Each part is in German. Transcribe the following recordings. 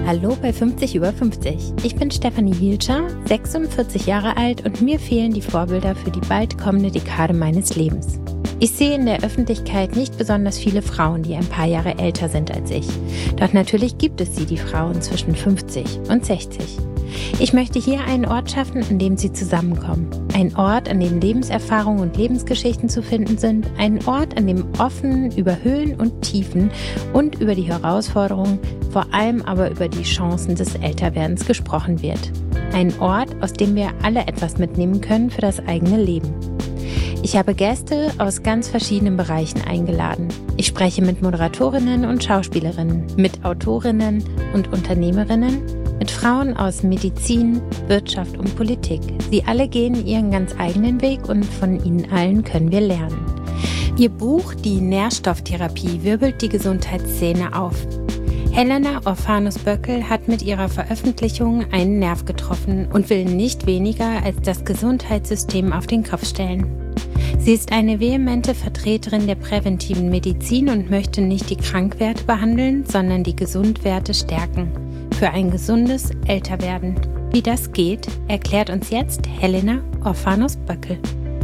Hallo bei 50 über 50. Ich bin Stefanie Hielscher, 46 Jahre alt und mir fehlen die Vorbilder für die bald kommende Dekade meines Lebens. Ich sehe in der Öffentlichkeit nicht besonders viele Frauen, die ein paar Jahre älter sind als ich. Doch natürlich gibt es sie, die Frauen zwischen 50 und 60. Ich möchte hier einen Ort schaffen, an dem sie zusammenkommen. Ein Ort, an dem Lebenserfahrungen und Lebensgeschichten zu finden sind. Ein Ort, an dem offen über Höhen und Tiefen und über die Herausforderungen, vor allem aber über die Chancen des Älterwerdens gesprochen wird. Ein Ort, aus dem wir alle etwas mitnehmen können für das eigene Leben. Ich habe Gäste aus ganz verschiedenen Bereichen eingeladen. Ich spreche mit Moderatorinnen und Schauspielerinnen, mit Autorinnen und Unternehmerinnen, mit Frauen aus Medizin, Wirtschaft und Politik. Sie alle gehen ihren ganz eigenen Weg und von ihnen allen können wir lernen. Ihr Buch Die Nährstofftherapie wirbelt die Gesundheitsszene auf. Helena Orphanus-Böckel hat mit ihrer Veröffentlichung einen Nerv getroffen und will nicht weniger als das Gesundheitssystem auf den Kopf stellen. Sie ist eine vehemente Vertreterin der präventiven Medizin und möchte nicht die Krankwerte behandeln, sondern die Gesundwerte stärken. Für ein gesundes Älterwerden. Wie das geht, erklärt uns jetzt Helena Orphanus-Böckel.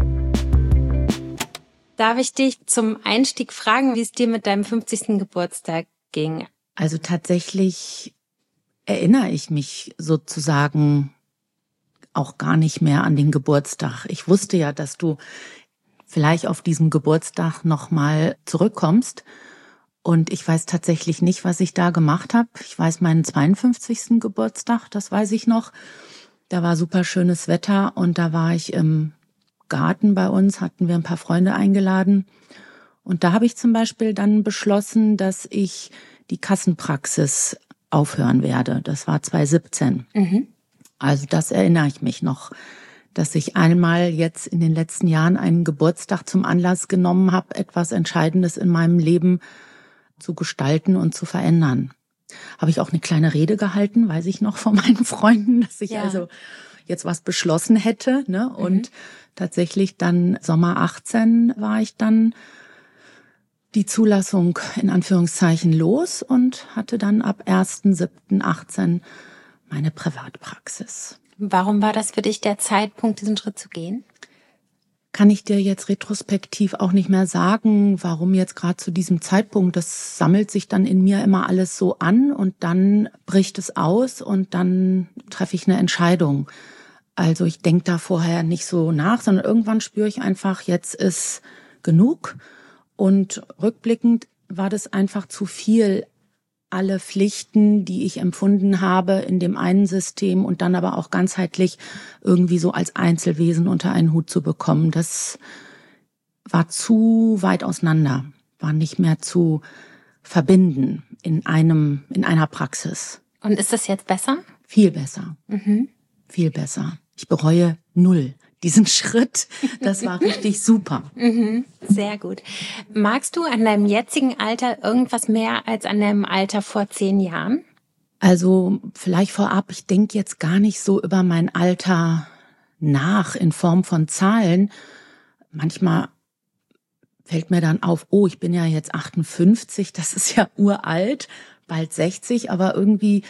Darf ich dich zum Einstieg fragen, wie es dir mit deinem 50. Geburtstag ging? Also tatsächlich erinnere ich mich sozusagen auch gar nicht mehr an den Geburtstag. Ich wusste ja, dass du vielleicht auf diesem Geburtstag nochmal zurückkommst. Und ich weiß tatsächlich nicht, was ich da gemacht habe. Ich weiß meinen 52. Geburtstag, das weiß ich noch. Da war super schönes Wetter und da war ich im Garten bei uns, hatten wir ein paar Freunde eingeladen. Und da habe ich zum Beispiel dann beschlossen, dass ich die Kassenpraxis aufhören werde. Das war 2017. Also das erinnere ich mich noch, dass ich einmal jetzt in den letzten Jahren einen Geburtstag zum Anlass genommen habe, etwas Entscheidendes in meinem Leben zu gestalten und zu verändern. Habe ich auch eine kleine Rede gehalten, weiß ich noch von meinen Freunden, dass ich also jetzt was beschlossen hätte, ne? Und tatsächlich dann Sommer 18 war ich dann die Zulassung in Anführungszeichen los und hatte dann ab 1.7.18 meine Privatpraxis. Warum war das für dich der Zeitpunkt, diesen Schritt zu gehen? Kann ich dir jetzt retrospektiv auch nicht mehr sagen, warum jetzt gerade zu diesem Zeitpunkt. Das sammelt sich dann in mir immer alles so an und dann bricht es aus und dann treffe ich eine Entscheidung. Also ich denke da vorher nicht so nach, sondern irgendwann spüre ich einfach, jetzt ist genug. Und rückblickend war das einfach zu viel, alle Pflichten, die ich empfunden habe in dem einen System und dann aber auch ganzheitlich irgendwie so als Einzelwesen unter einen Hut zu bekommen. Das war zu weit auseinander, war nicht mehr zu verbinden in einer Praxis. Und ist das jetzt besser? Viel besser. Viel besser. Ich bereue 0 diesen Schritt. Das war richtig super. Sehr gut. Magst du an deinem jetzigen Alter irgendwas mehr als an deinem Alter vor 10 Jahren? Also vielleicht vorab, ich denke jetzt gar nicht so über mein Alter nach in Form von Zahlen. Manchmal fällt mir dann auf, oh, ich bin ja jetzt 58, das ist ja uralt, bald 60, aber irgendwie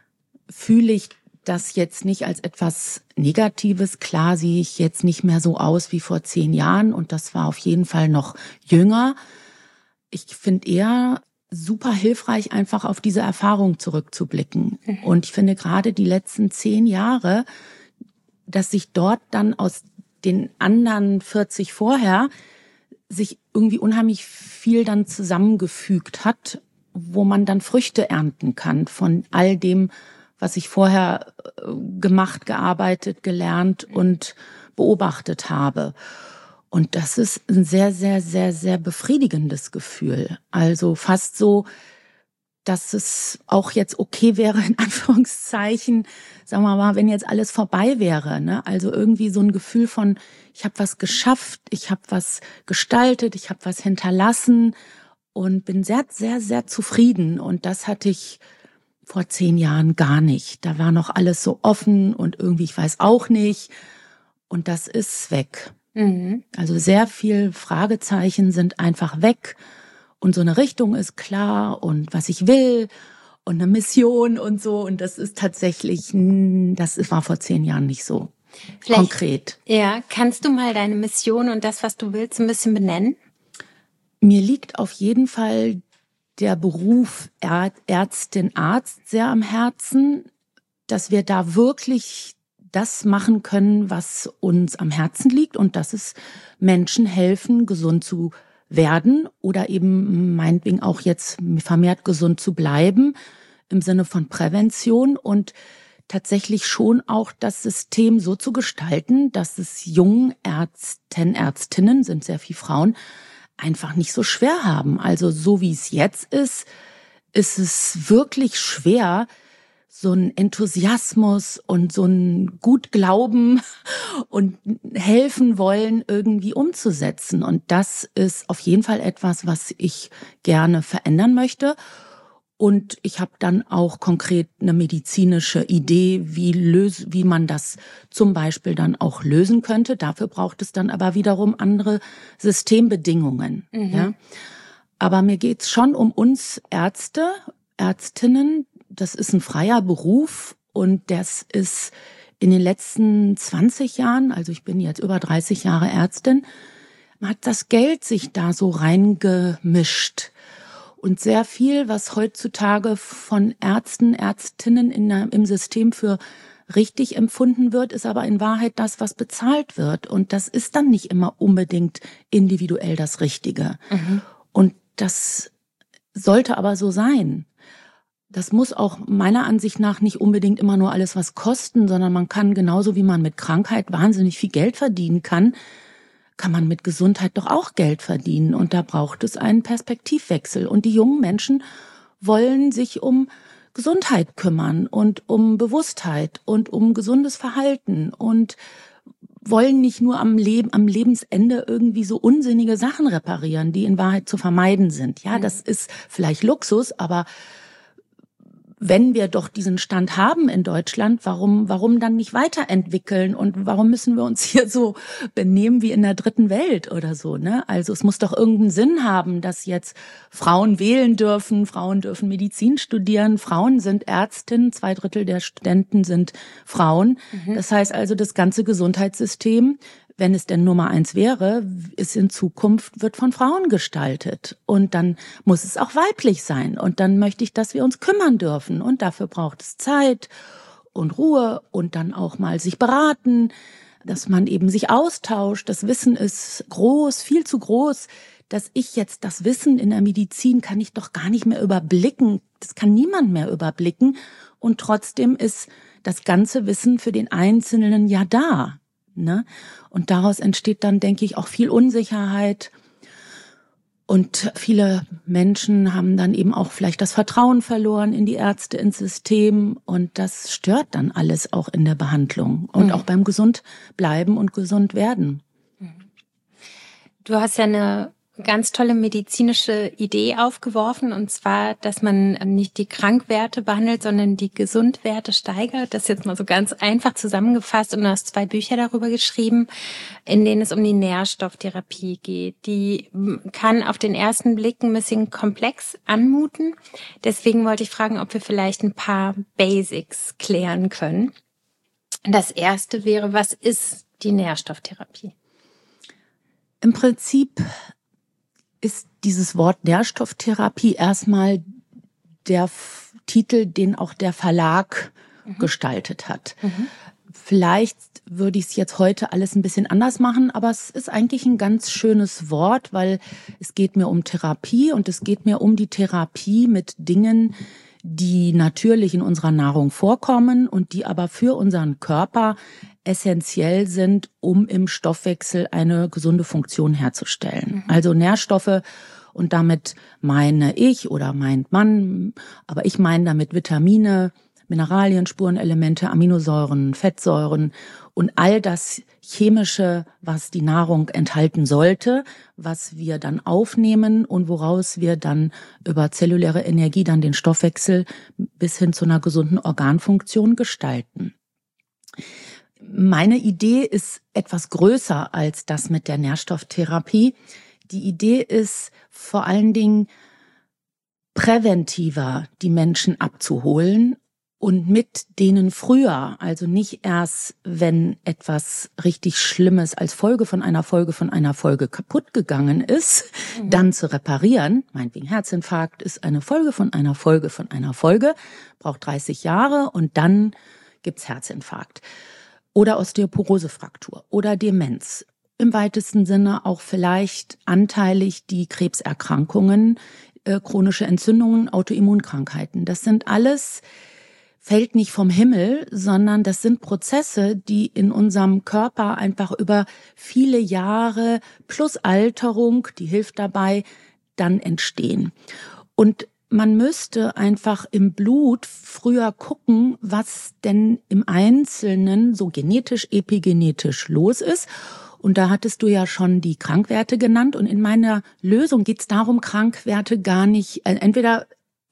fühle ich das jetzt nicht als etwas Negatives. Klar sehe ich jetzt nicht mehr so aus wie vor 10 Jahren und das war auf jeden Fall noch jünger. Ich finde eher super hilfreich, einfach auf diese Erfahrung zurückzublicken. Und ich finde gerade die letzten 10 Jahre, dass sich dort dann aus den anderen 40 vorher sich irgendwie unheimlich viel dann zusammengefügt hat, wo man dann Früchte ernten kann von all dem, was ich vorher gemacht, gearbeitet, gelernt und beobachtet habe. Und das ist ein sehr, sehr, sehr, sehr befriedigendes Gefühl. Also fast so, dass es auch jetzt okay wäre, in Anführungszeichen, sagen wir mal, wenn jetzt alles vorbei wäre, ne? Also irgendwie so ein Gefühl von, ich habe was geschafft, ich habe was gestaltet, ich habe was hinterlassen und bin sehr, sehr, sehr zufrieden. Und das hatte ich vor 10 Jahren gar nicht. Da war noch alles so offen und irgendwie, ich weiß auch nicht. Und das ist weg. Also sehr viel Fragezeichen sind einfach weg. Und so eine Richtung ist klar und was ich will. und eine Mission und so. Und das ist tatsächlich, das war vor 10 Jahren nicht so konkret. Ja, kannst du mal deine Mission und das, was du willst, ein bisschen benennen? Mir liegt auf jeden Fall der Beruf Ärztin, Arzt sehr am Herzen, dass wir da wirklich das machen können, was uns am Herzen liegt, und das ist Menschen helfen, gesund zu werden oder eben meinetwegen auch jetzt vermehrt gesund zu bleiben im Sinne von Prävention und tatsächlich schon auch das System so zu gestalten, dass es jungen Ärztinnen, sind sehr viele Frauen, einfach nicht so schwer haben. Also so wie es jetzt ist es wirklich schwer, so ein Enthusiasmus und so ein Gutglauben und helfen wollen irgendwie umzusetzen. Und das ist auf jeden Fall etwas, was ich gerne verändern möchte. Und ich habe dann auch konkret eine medizinische Idee, wie man das zum Beispiel dann auch lösen könnte. Dafür braucht es dann aber wiederum andere Systembedingungen. Ja? Aber mir geht's schon um uns Ärzte, Ärztinnen. Das ist ein freier Beruf und das ist in den letzten 20 Jahren, also ich bin jetzt über 30 Jahre Ärztin, hat das Geld sich da so reingemischt. Und sehr viel, was heutzutage von Ärzten, Ärztinnen im System für richtig empfunden wird, ist aber in Wahrheit das, was bezahlt wird. Und das ist dann nicht immer unbedingt individuell das Richtige. Und das sollte aber so sein. Das muss auch meiner Ansicht nach nicht unbedingt immer nur alles was kosten, sondern man kann genauso wie man mit Krankheit wahnsinnig viel Geld verdienen kann man mit Gesundheit doch auch Geld verdienen. Und da braucht es einen Perspektivwechsel. Und die jungen Menschen wollen sich um Gesundheit kümmern und um Bewusstheit und um gesundes Verhalten und wollen nicht nur am Lebensende irgendwie so unsinnige Sachen reparieren, die in Wahrheit zu vermeiden sind. Ja, das ist vielleicht Luxus, aber wenn wir doch diesen Stand haben in Deutschland, warum dann nicht weiterentwickeln und warum müssen wir uns hier so benehmen wie in der dritten Welt oder so, ne? Also es muss doch irgendeinen Sinn haben, dass jetzt Frauen wählen dürfen, Frauen dürfen Medizin studieren, Frauen sind Ärztinnen, 2/3 der Studenten sind Frauen. Das heißt also, das ganze Gesundheitssystem, wenn es denn Nummer 1 wäre, ist in Zukunft, wird von Frauen gestaltet. Und dann muss es auch weiblich sein. Und dann möchte ich, dass wir uns kümmern dürfen. Und dafür braucht es Zeit und Ruhe und dann auch mal sich beraten, dass man eben sich austauscht. Das Wissen ist groß, viel zu groß, dass ich jetzt das Wissen in der Medizin kann ich doch gar nicht mehr überblicken. Das kann niemand mehr überblicken. Und trotzdem ist das ganze Wissen für den Einzelnen ja da. Ne? Und daraus entsteht dann, denke ich, auch viel Unsicherheit. Und viele Menschen haben dann eben auch vielleicht das Vertrauen verloren in die Ärzte, ins System. Und das stört dann alles auch in der Behandlung und auch beim Gesundbleiben und gesund werden. Du hast ja eine ganz tolle medizinische Idee aufgeworfen, und zwar, dass man nicht die Krankwerte behandelt, sondern die Gesundwerte steigert. Das ist jetzt mal so ganz einfach zusammengefasst, und du hast 2 Bücher darüber geschrieben, in denen es um die Nährstofftherapie geht. Die kann auf den ersten Blick ein bisschen komplex anmuten. Deswegen wollte ich fragen, ob wir vielleicht ein paar Basics klären können. Das erste wäre, was ist die Nährstofftherapie? Im Prinzip ist dieses Wort Nährstofftherapie erstmal der Titel, den auch der Verlag gestaltet hat. Vielleicht würde ich es jetzt heute alles ein bisschen anders machen, aber es ist eigentlich ein ganz schönes Wort, weil es geht mir um Therapie und es geht mir um die Therapie mit Dingen, die natürlich in unserer Nahrung vorkommen und die aber für unseren Körper essentiell sind, um im Stoffwechsel eine gesunde Funktion herzustellen. Also Nährstoffe, und damit meine ich oder meint man, aber ich meine damit Vitamine, Mineralien, Spurenelemente, Aminosäuren, Fettsäuren und all das Chemische, was die Nahrung enthalten sollte, was wir dann aufnehmen und woraus wir dann über zelluläre Energie dann den Stoffwechsel bis hin zu einer gesunden Organfunktion gestalten. Meine Idee ist etwas größer als das mit der Nährstofftherapie. Die Idee ist vor allen Dingen präventiver die Menschen abzuholen und mit denen früher, also nicht erst, wenn etwas richtig Schlimmes als Folge von einer Folge kaputt gegangen ist, dann zu reparieren. Meinetwegen Herzinfarkt ist eine Folge von einer Folge, braucht 30 Jahre und dann gibt's Herzinfarkt. Oder Osteoporosefraktur oder Demenz. Im weitesten Sinne auch vielleicht anteilig die Krebserkrankungen, chronische Entzündungen, Autoimmunkrankheiten. Das sind alles, fällt nicht vom Himmel, sondern das sind Prozesse, die in unserem Körper einfach über viele Jahre plus Alterung, die hilft dabei, dann entstehen. Und man müsste einfach im Blut früher gucken, was denn im Einzelnen so genetisch, epigenetisch los ist. Und da hattest du ja schon die Krankwerte genannt. Und in meiner Lösung geht es darum, Krankwerte gar nicht, entweder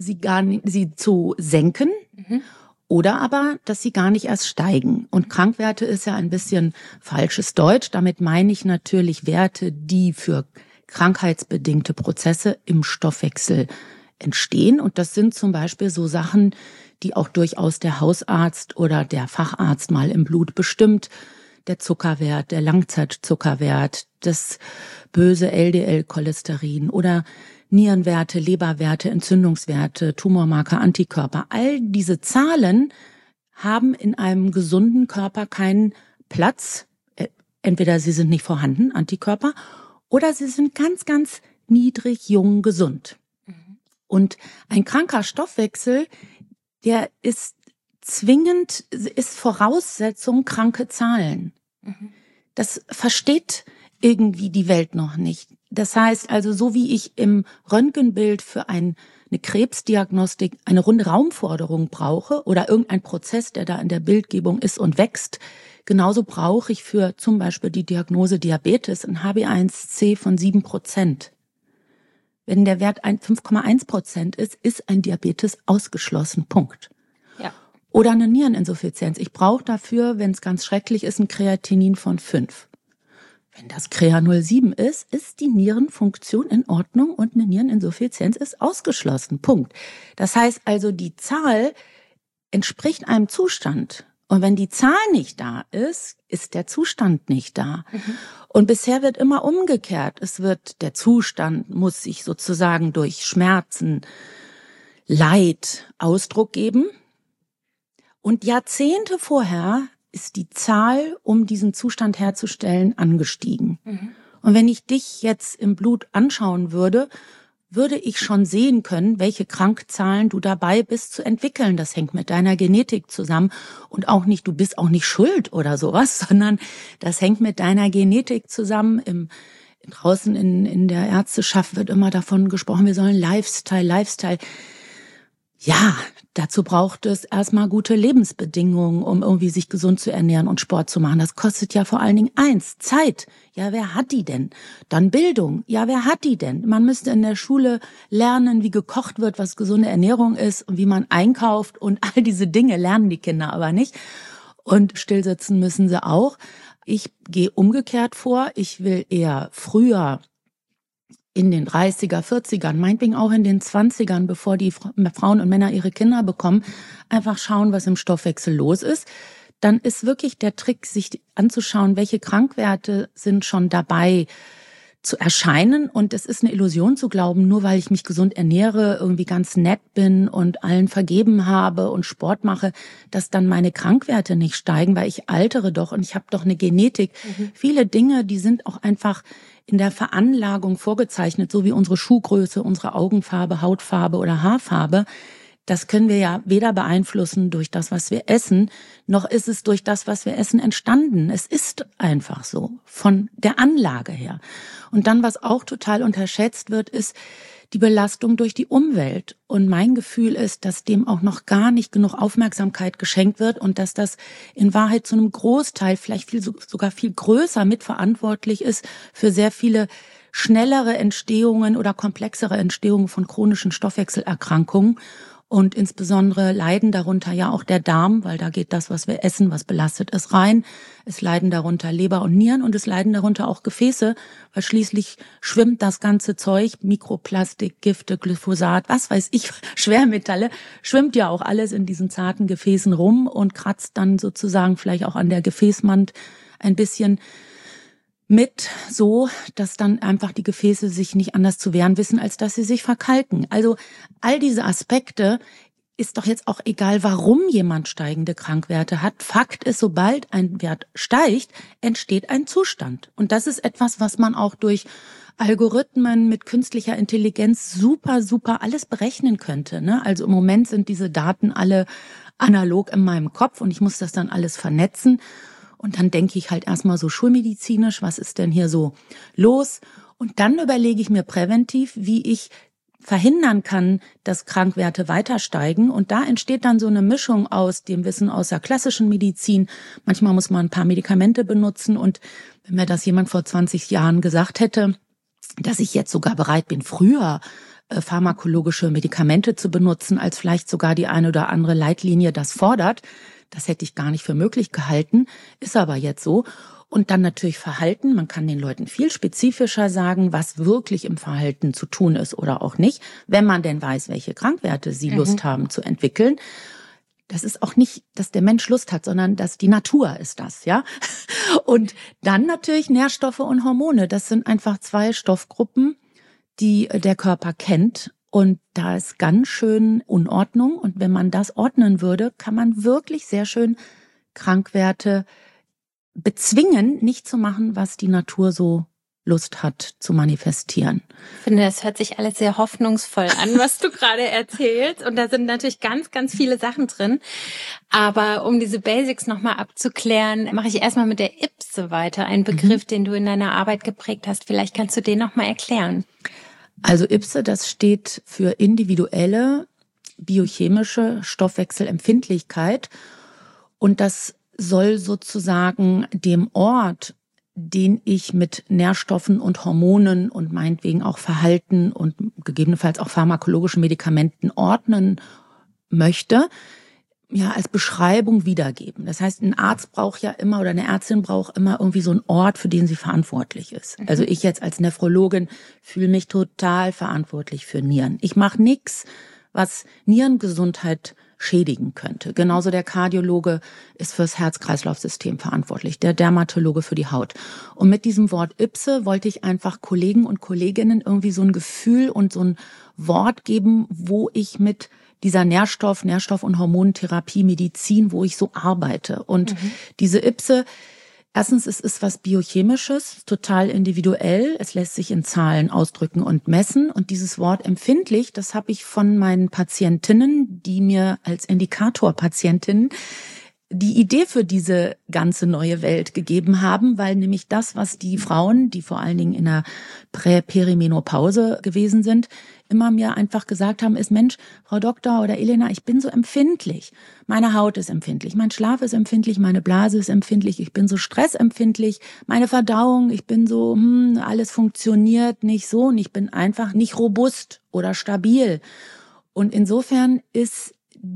sie zu senken, oder aber, dass sie gar nicht erst steigen. Und Krankwerte ist ja ein bisschen falsches Deutsch. Damit meine ich natürlich Werte, die für krankheitsbedingte Prozesse im Stoffwechsel entstehen. Und das sind zum Beispiel so Sachen, die auch durchaus der Hausarzt oder der Facharzt mal im Blut bestimmt. Der Zuckerwert, der Langzeitzuckerwert, das böse LDL-Cholesterin oder Nierenwerte, Leberwerte, Entzündungswerte, Tumormarker, Antikörper. All diese Zahlen haben in einem gesunden Körper keinen Platz. Entweder sie sind nicht vorhanden, Antikörper, oder sie sind ganz, ganz niedrig, jung, gesund. Und ein kranker Stoffwechsel, der ist zwingend, ist Voraussetzung kranke Zahlen. Das versteht irgendwie die Welt noch nicht. Das heißt also, so wie ich im Röntgenbild für eine Krebsdiagnostik eine runde Raumforderung brauche oder irgendein Prozess, der da in der Bildgebung ist und wächst, genauso brauche ich für zum Beispiel die Diagnose Diabetes ein HbA1c von 7%. Wenn der Wert 5,1% ist ein Diabetes ausgeschlossen. Punkt. Ja. Oder eine Niereninsuffizienz. Ich brauche dafür, wenn es ganz schrecklich ist, ein Kreatinin von 5. Wenn das Crea 0,7 ist die Nierenfunktion in Ordnung und eine Niereninsuffizienz ist ausgeschlossen. Punkt. Das heißt also, die Zahl entspricht einem Zustand. Und wenn die Zahl nicht da ist, ist der Zustand nicht da. Und bisher wird immer umgekehrt. Der Zustand muss sich sozusagen durch Schmerzen, Leid Ausdruck geben. Und Jahrzehnte vorher ist die Zahl, um diesen Zustand herzustellen, angestiegen. Und wenn ich dich jetzt im Blut anschauen würde ich schon sehen können, welche Krankzahlen du dabei bist zu entwickeln. Das hängt mit deiner Genetik zusammen und auch nicht, du bist auch nicht schuld oder sowas, sondern das hängt mit deiner Genetik zusammen. Draußen in der Ärzteschaft wird immer davon gesprochen, wir sollen Lifestyle. Ja, dazu braucht es erstmal gute Lebensbedingungen, um irgendwie sich gesund zu ernähren und Sport zu machen. Das kostet ja vor allen Dingen Zeit. Ja, wer hat die denn? Dann Bildung. Ja, wer hat die denn? Man müsste in der Schule lernen, wie gekocht wird, was gesunde Ernährung ist und wie man einkauft und all diese Dinge lernen die Kinder aber nicht. Und stillsitzen müssen sie auch. Ich gehe umgekehrt vor. Ich will eher früher in den 30er, 40ern, meinetwegen auch in den 20ern, bevor die Frauen und Männer ihre Kinder bekommen, einfach schauen, was im Stoffwechsel los ist. Dann ist wirklich der Trick, sich anzuschauen, welche Krankwerte sind schon dabei zu erscheinen. Und es ist eine Illusion zu glauben, nur weil ich mich gesund ernähre, irgendwie ganz nett bin und allen vergeben habe und Sport mache, dass dann meine Krankwerte nicht steigen, weil ich altere doch und ich habe doch eine Genetik. Viele Dinge, die sind auch einfach in der Veranlagung vorgezeichnet, so wie unsere Schuhgröße, unsere Augenfarbe, Hautfarbe oder Haarfarbe. Das können wir ja weder beeinflussen durch das, was wir essen, noch ist es durch das, was wir essen, entstanden. Es ist einfach so, von der Anlage her. Und dann, was auch total unterschätzt wird, ist die Belastung durch die Umwelt. Und mein Gefühl ist, dass dem auch noch gar nicht genug Aufmerksamkeit geschenkt wird und dass das in Wahrheit zu einem Großteil, vielleicht sogar viel größer mitverantwortlich ist für sehr viele schnellere Entstehungen oder komplexere Entstehungen von chronischen Stoffwechselerkrankungen. Und insbesondere leiden darunter ja auch der Darm, weil da geht das, was wir essen, was belastet ist, rein. Es leiden darunter Leber und Nieren und es leiden darunter auch Gefäße, weil schließlich schwimmt das ganze Zeug, Mikroplastik, Gifte, Glyphosat, was weiß ich, Schwermetalle, schwimmt ja auch alles in diesen zarten Gefäßen rum und kratzt dann sozusagen vielleicht auch an der Gefäßwand ein bisschen mit, so dass dann einfach die Gefäße sich nicht anders zu wehren wissen, als dass sie sich verkalken. Also all diese Aspekte ist doch jetzt auch egal, warum jemand steigende Krankwerte hat. Fakt ist, sobald ein Wert steigt, entsteht ein Zustand. Und das ist etwas, was man auch durch Algorithmen mit künstlicher Intelligenz super alles berechnen könnte, ne? Also im Moment sind diese Daten alle analog in meinem Kopf und ich muss das dann alles vernetzen. Und dann denke ich halt erstmal so schulmedizinisch, was ist denn hier so los? Und dann überlege ich mir präventiv, wie ich verhindern kann, dass Krankwerte weiter steigen. Und da entsteht dann so eine Mischung aus dem Wissen aus der klassischen Medizin. Manchmal muss man ein paar Medikamente benutzen. Und wenn mir das jemand vor 20 Jahren gesagt hätte, dass ich jetzt sogar bereit bin, früher pharmakologische Medikamente zu benutzen, als vielleicht sogar die eine oder andere Leitlinie das fordert, das hätte ich gar nicht für möglich gehalten, ist aber jetzt so. Und dann natürlich Verhalten. Man kann den Leuten viel spezifischer sagen, was wirklich im Verhalten zu tun ist oder auch nicht, wenn man denn weiß, welche Krankwerte sie Lust haben zu entwickeln. Das ist auch nicht, dass der Mensch Lust hat, sondern dass die Natur ist das, ja. Und dann natürlich Nährstoffe und Hormone. Das sind einfach 2 Stoffgruppen, die der Körper kennt. Und da ist ganz schön Unordnung. Und wenn man das ordnen würde, kann man wirklich sehr schön Krankwerte bezwingen, nicht zu machen, was die Natur so Lust hat zu manifestieren. Ich finde, das hört sich alles sehr hoffnungsvoll an, was du gerade erzählst. Und da sind natürlich ganz viele Sachen drin. Aber um diese Basics nochmal abzuklären, mache ich erstmal mit der IPSE weiter. Ein Begriff, den du in deiner Arbeit geprägt hast. Vielleicht kannst du den nochmal erklären. Also IPSE, das steht für individuelle biochemische Stoffwechselempfindlichkeit. Und das soll sozusagen dem Ort, den ich mit Nährstoffen und Hormonen und meinetwegen auch Verhalten und gegebenenfalls auch pharmakologischen Medikamenten ordnen möchte, ja, als Beschreibung wiedergeben. Das heißt, ein Arzt braucht ja immer oder eine Ärztin braucht immer irgendwie so einen Ort, für den sie verantwortlich ist. Also ich jetzt als Nephrologin fühle mich total verantwortlich für Nieren. Ich mache nichts, was Nierengesundheit schädigen könnte. Genauso der Kardiologe ist fürs Herz-Kreislauf-System verantwortlich, der Dermatologe für die Haut. Und mit diesem Wort IPSE wollte ich einfach Kollegen und Kolleginnen irgendwie so ein Gefühl und so ein Wort geben, wo ich mit dieser Nährstoff- und Hormontherapie, Medizin, wo ich so arbeite. Und diese IPSE, erstens, es ist was Biochemisches, total individuell. Es lässt sich in Zahlen ausdrücken und messen. Und dieses Wort empfindlich, das habe ich von meinen Patientinnen, die mir als Indikatorpatientinnen die Idee für diese ganze neue Welt gegeben haben, weil nämlich das, was die Frauen, die vor allen Dingen in der Perimenopause gewesen sind, immer mir einfach gesagt haben, ist, Mensch, Frau Doktor oder Elena, ich bin so empfindlich. Meine Haut ist empfindlich, mein Schlaf ist empfindlich, meine Blase ist empfindlich, ich bin so stressempfindlich, meine Verdauung, ich bin so, alles funktioniert nicht so und ich bin einfach nicht robust oder stabil. Und insofern ist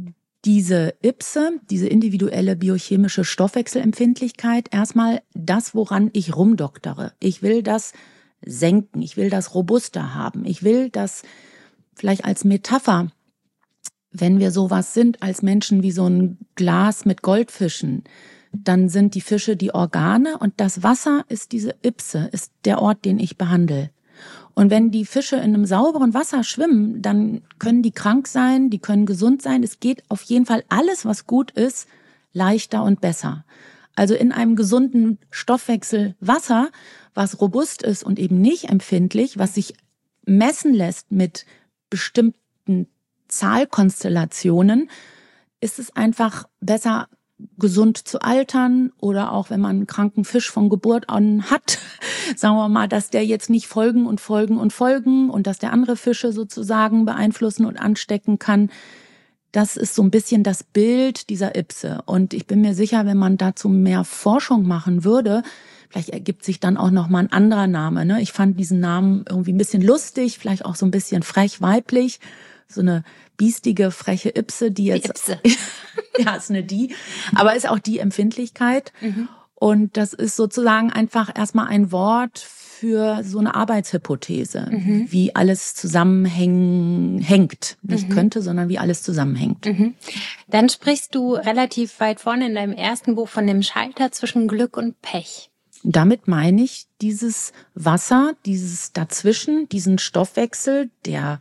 diese IPSE, diese individuelle biochemische Stoffwechselempfindlichkeit, erstmal das, woran ich rumdoktere. Ich will das senken, ich will das robuster haben, ich will das vielleicht als Metapher, wenn wir sowas sind als Menschen wie so ein Glas mit Goldfischen, dann sind die Fische die Organe und das Wasser ist diese IPSE, ist der Ort, den ich behandle. Und wenn die Fische in einem sauberen Wasser schwimmen, dann können die krank sein, die können gesund sein. Es geht auf jeden Fall alles, was gut ist, leichter und besser. Also in einem gesunden Stoffwechsel Wasser, was robust ist und eben nicht empfindlich, was sich messen lässt mit bestimmten Zahlkonstellationen, ist es einfach besser, gesund zu altern oder auch wenn man einen kranken Fisch von Geburt an hat, sagen wir mal, dass der jetzt nicht folgen und dass der andere Fische sozusagen beeinflussen und anstecken kann. Das ist so ein bisschen das Bild dieser IPSE. Und ich bin mir sicher, wenn man dazu mehr Forschung machen würde, vielleicht ergibt sich dann auch noch mal ein anderer Name, ne? Ich fand diesen Namen irgendwie ein bisschen lustig, vielleicht auch so ein bisschen frech weiblich, so eine biestige, freche Ypse, die jetzt... Die Ypse. Ja, ist eine die, aber ist auch die Empfindlichkeit. Und das ist sozusagen einfach erstmal ein Wort für so eine Arbeitshypothese, wie alles zusammenhängt. Nicht könnte, sondern wie alles zusammenhängt. Dann sprichst du relativ weit vorne in deinem ersten Buch von dem Schalter zwischen Glück und Pech. Damit meine ich dieses Wasser, dieses dazwischen, diesen Stoffwechsel, der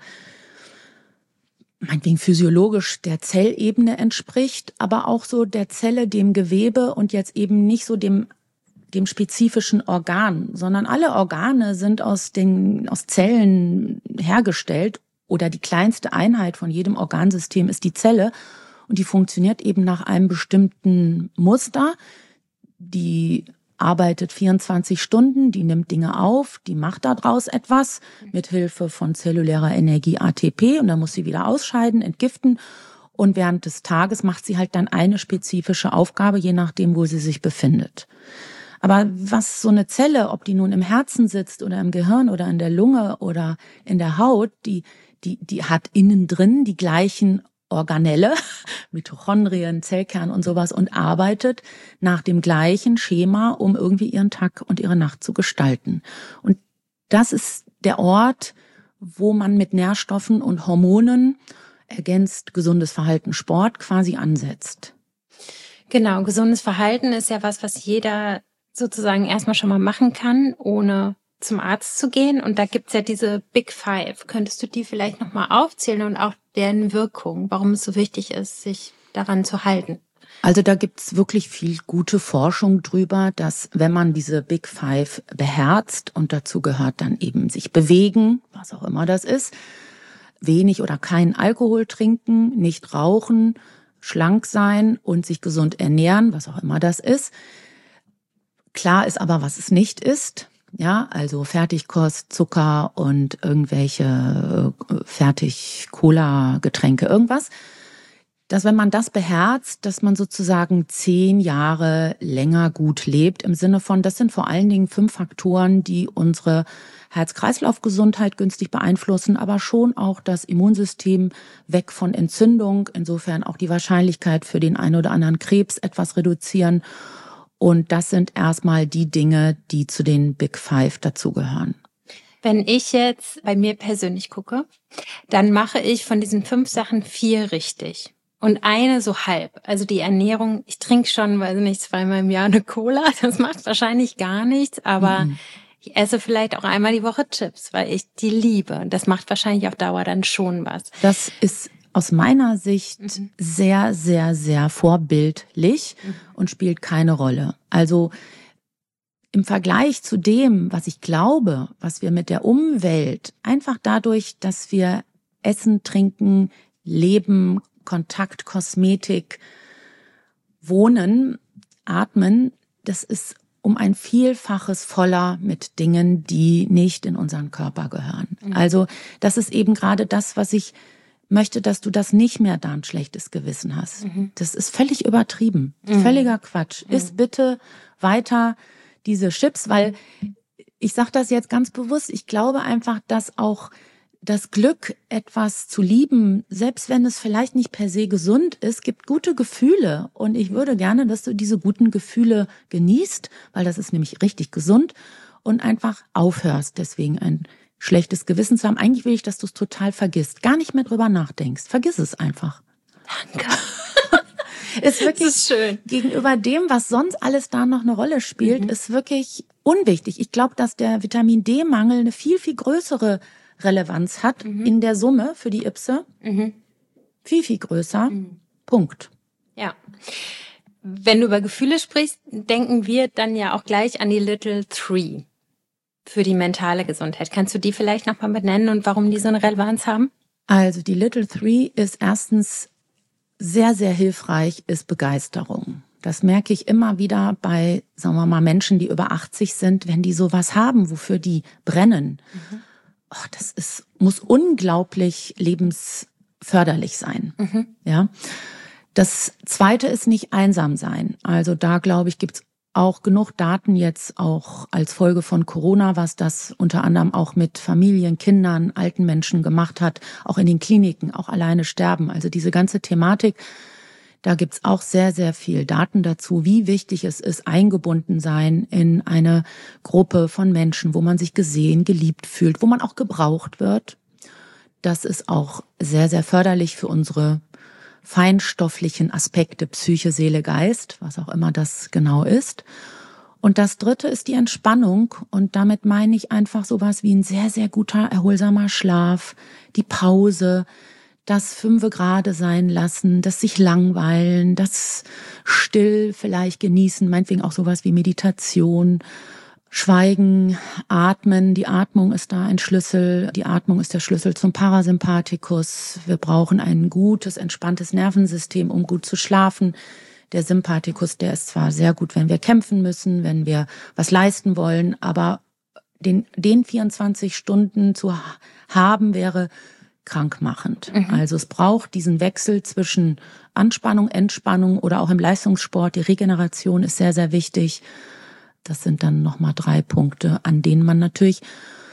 meinetwegen physiologisch der Zellebene entspricht, aber auch so der Zelle, dem Gewebe und jetzt eben nicht so dem spezifischen Organ, sondern alle Organe sind aus Zellen hergestellt oder die kleinste Einheit von jedem Organsystem ist die Zelle und die funktioniert eben nach einem bestimmten Muster, die arbeitet 24 Stunden, die nimmt Dinge auf, die macht daraus etwas mit Hilfe von zellulärer Energie ATP und dann muss sie wieder ausscheiden, entgiften und während des Tages macht sie halt dann eine spezifische Aufgabe, je nachdem, wo sie sich befindet. Aber was so eine Zelle, ob die nun im Herzen sitzt oder im Gehirn oder in der Lunge oder in der Haut, die hat innen drin die gleichen Organelle, Mitochondrien, Zellkern und sowas und arbeitet nach dem gleichen Schema, um irgendwie ihren Tag und ihre Nacht zu gestalten. Und das ist der Ort, wo man mit Nährstoffen und Hormonen ergänzt gesundes Verhalten, Sport quasi ansetzt. Genau, gesundes Verhalten ist ja was jeder sozusagen erstmal schon mal machen kann, ohne zum Arzt zu gehen. Und da gibt's ja diese Big Five. Könntest du die vielleicht nochmal aufzählen und auch deren Wirkung, warum es so wichtig ist, sich daran zu halten? Also da gibt's wirklich viel gute Forschung drüber, dass wenn man diese Big Five beherzt, und dazu gehört dann eben sich bewegen, was auch immer das ist, wenig oder keinen Alkohol trinken, nicht rauchen, schlank sein und sich gesund ernähren, was auch immer das ist. Klar ist aber, was es nicht ist. Ja, also Fertigkost, Zucker und irgendwelche Fertig-Cola-Getränke, irgendwas. Dass wenn man das beherzt, dass man sozusagen 10 Jahre länger gut lebt, im Sinne von, das sind vor allen Dingen 5 Faktoren, die unsere Herz-Kreislauf-Gesundheit günstig beeinflussen, aber schon auch das Immunsystem weg von Entzündung, insofern auch die Wahrscheinlichkeit für den einen oder anderen Krebs etwas reduzieren. Und das sind erstmal die Dinge, die zu den Big Five dazugehören. Wenn ich jetzt bei mir persönlich gucke, dann mache ich von diesen 5 Sachen 4 richtig. Und eine so halb. Also die Ernährung, ich trinke schon, weiß nicht, 2-mal im Jahr eine Cola. Das macht wahrscheinlich gar nichts, aber ich esse vielleicht auch einmal die Woche Chips, weil ich die liebe. Und das macht wahrscheinlich auf Dauer dann schon was. Das ist aus meiner Sicht sehr, sehr, sehr vorbildlich und spielt keine Rolle. Also im Vergleich zu dem, was ich glaube, was wir mit der Umwelt einfach dadurch, dass wir essen, trinken, leben, Kontakt, Kosmetik, Wohnen, Atmen, das ist um ein Vielfaches voller mit Dingen, die nicht in unseren Körper gehören. Also das ist eben gerade das, was ich möchte, dass du das nicht mehr da ein schlechtes Gewissen hast. Das ist völlig übertrieben, völliger Quatsch. Iss bitte weiter diese Chips, weil ich sage das jetzt ganz bewusst, ich glaube einfach, dass auch das Glück, etwas zu lieben, selbst wenn es vielleicht nicht per se gesund ist, gibt gute Gefühle. Und ich würde gerne, dass du diese guten Gefühle genießt, weil das ist nämlich richtig gesund und einfach aufhörst, deswegen ein schlechtes Gewissen zu haben. Eigentlich will ich, dass du es total vergisst, gar nicht mehr drüber nachdenkst. Vergiss es einfach. Danke. Ist wirklich das ist schön. Gegenüber dem, was sonst alles da noch eine Rolle spielt, ist wirklich unwichtig. Ich glaube, dass der Vitamin D-Mangel eine viel, viel größere Relevanz hat in der Summe für die Ypse. Viel, viel größer. Punkt. Ja. Wenn du über Gefühle sprichst, denken wir dann ja auch gleich an die Little Three für die mentale Gesundheit. Kannst du die vielleicht nochmal benennen und warum die so eine Relevanz haben? Also die Little Three ist erstens sehr, sehr hilfreich, ist Begeisterung. Das merke ich immer wieder bei, sagen wir mal, Menschen, die über 80 sind, wenn die sowas haben, wofür die brennen. Oh, das muss unglaublich lebensförderlich sein. Ja. Das Zweite ist nicht einsam sein. Also da, glaube ich, gibt's auch genug Daten jetzt auch als Folge von Corona, was das unter anderem auch mit Familien, Kindern, alten Menschen gemacht hat, auch in den Kliniken, auch alleine sterben. Also diese ganze Thematik, da gibt's auch sehr, sehr viel Daten dazu, wie wichtig es ist, eingebunden sein in eine Gruppe von Menschen, wo man sich gesehen, geliebt fühlt, wo man auch gebraucht wird. Das ist auch sehr, sehr förderlich für unsere feinstofflichen Aspekte, Psyche, Seele, Geist, was auch immer das genau ist. Und das Dritte ist die Entspannung. Und damit meine ich einfach sowas wie ein sehr, sehr guter, erholsamer Schlaf, die Pause, das 5 Grade sein lassen, das sich langweilen, das still vielleicht genießen, meinetwegen auch sowas wie Meditation, Schweigen, Atmen. Die Atmung ist da ein Schlüssel. Die Atmung ist der Schlüssel zum Parasympathikus. Wir brauchen ein gutes, entspanntes Nervensystem, um gut zu schlafen. Der Sympathikus, der ist zwar sehr gut, wenn wir kämpfen müssen, wenn wir was leisten wollen, aber den 24 Stunden zu haben wäre krankmachend. Also es braucht diesen Wechsel zwischen Anspannung, Entspannung oder auch im Leistungssport. Die Regeneration ist sehr, sehr wichtig. Das sind dann nochmal 3 Punkte, an denen man natürlich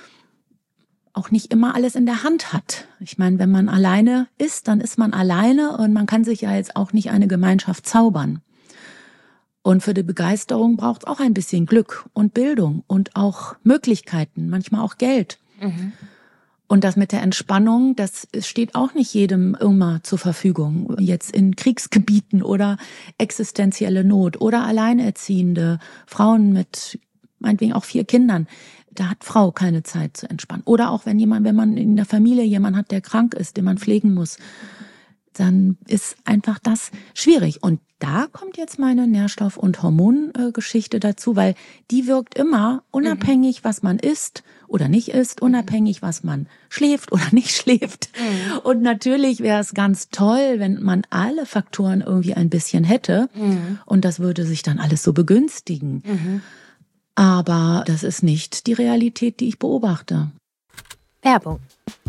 auch nicht immer alles in der Hand hat. Ich meine, wenn man alleine ist, dann ist man alleine und man kann sich ja jetzt auch nicht eine Gemeinschaft zaubern. Und für die Begeisterung braucht es auch ein bisschen Glück und Bildung und auch Möglichkeiten, manchmal auch Geld. Und das mit der Entspannung, das steht auch nicht jedem immer zur Verfügung. Jetzt in Kriegsgebieten oder existenzielle Not oder alleinerziehende Frauen mit meinetwegen auch 4 Kindern. Da hat Frau keine Zeit zu entspannen. Oder auch wenn man in der Familie jemanden hat, der krank ist, den man pflegen muss, dann ist einfach das schwierig. Und da kommt jetzt meine Nährstoff- und Hormongeschichte dazu, weil die wirkt immer unabhängig, was man isst oder nicht isst, unabhängig, was man schläft oder nicht schläft. Und natürlich wäre es ganz toll, wenn man alle Faktoren irgendwie ein bisschen hätte. Und das würde sich dann alles so begünstigen. Aber das ist nicht die Realität, die ich beobachte. Werbung.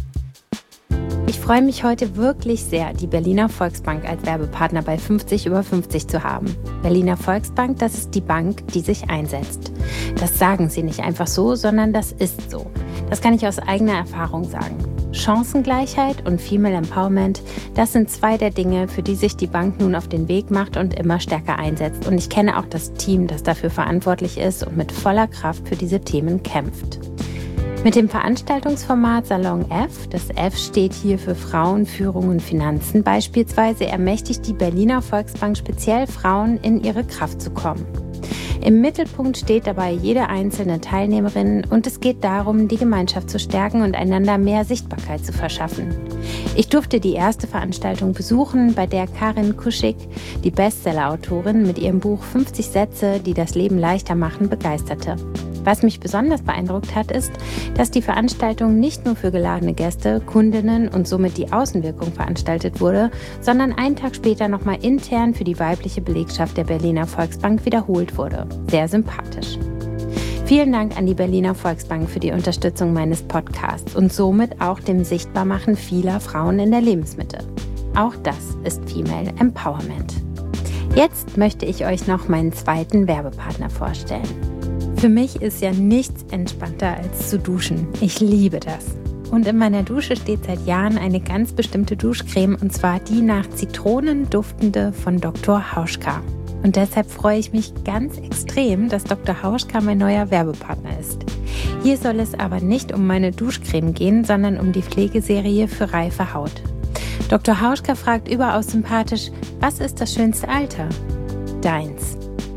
Ich freue mich heute wirklich sehr, die Berliner Volksbank als Werbepartner bei 50 über 50 zu haben. Berliner Volksbank, das ist die Bank, die sich einsetzt. Das sagen sie nicht einfach so, sondern das ist so. Das kann ich aus eigener Erfahrung sagen. Chancengleichheit und Female Empowerment, das sind 2 der Dinge, für die sich die Bank nun auf den Weg macht und immer stärker einsetzt. Und ich kenne auch das Team, das dafür verantwortlich ist und mit voller Kraft für diese Themen kämpft. Mit dem Veranstaltungsformat Salon F, das F steht hier für Frauen, Führung und Finanzen, beispielsweise ermächtigt die Berliner Volksbank speziell Frauen, in ihre Kraft zu kommen. Im Mittelpunkt steht dabei jede einzelne Teilnehmerin und es geht darum, die Gemeinschaft zu stärken und einander mehr Sichtbarkeit zu verschaffen. Ich durfte die erste Veranstaltung besuchen, bei der Karin Kuschig, die Bestseller-Autorin, mit ihrem Buch 50 Sätze, die das Leben leichter machen, begeisterte. Was mich besonders beeindruckt hat, ist, dass die Veranstaltung nicht nur für geladene Gäste, Kundinnen und somit die Außenwirkung veranstaltet wurde, sondern einen Tag später nochmal intern für die weibliche Belegschaft der Berliner Volksbank wiederholt wurde. Sehr sympathisch. Vielen Dank an die Berliner Volksbank für die Unterstützung meines Podcasts und somit auch dem Sichtbarmachen vieler Frauen in der Lebensmitte. Auch das ist Female Empowerment. Jetzt möchte ich euch noch meinen zweiten Werbepartner vorstellen. Für mich ist ja nichts entspannter als zu duschen. Ich liebe das. Und in meiner Dusche steht seit Jahren eine ganz bestimmte Duschcreme, und zwar die nach Zitronen duftende von Dr. Hauschka. Und deshalb freue ich mich ganz extrem, dass Dr. Hauschka mein neuer Werbepartner ist. Hier soll es aber nicht um meine Duschcreme gehen, sondern um die Pflegeserie für reife Haut. Dr. Hauschka fragt überaus sympathisch, was ist das schönste Alter? Deins.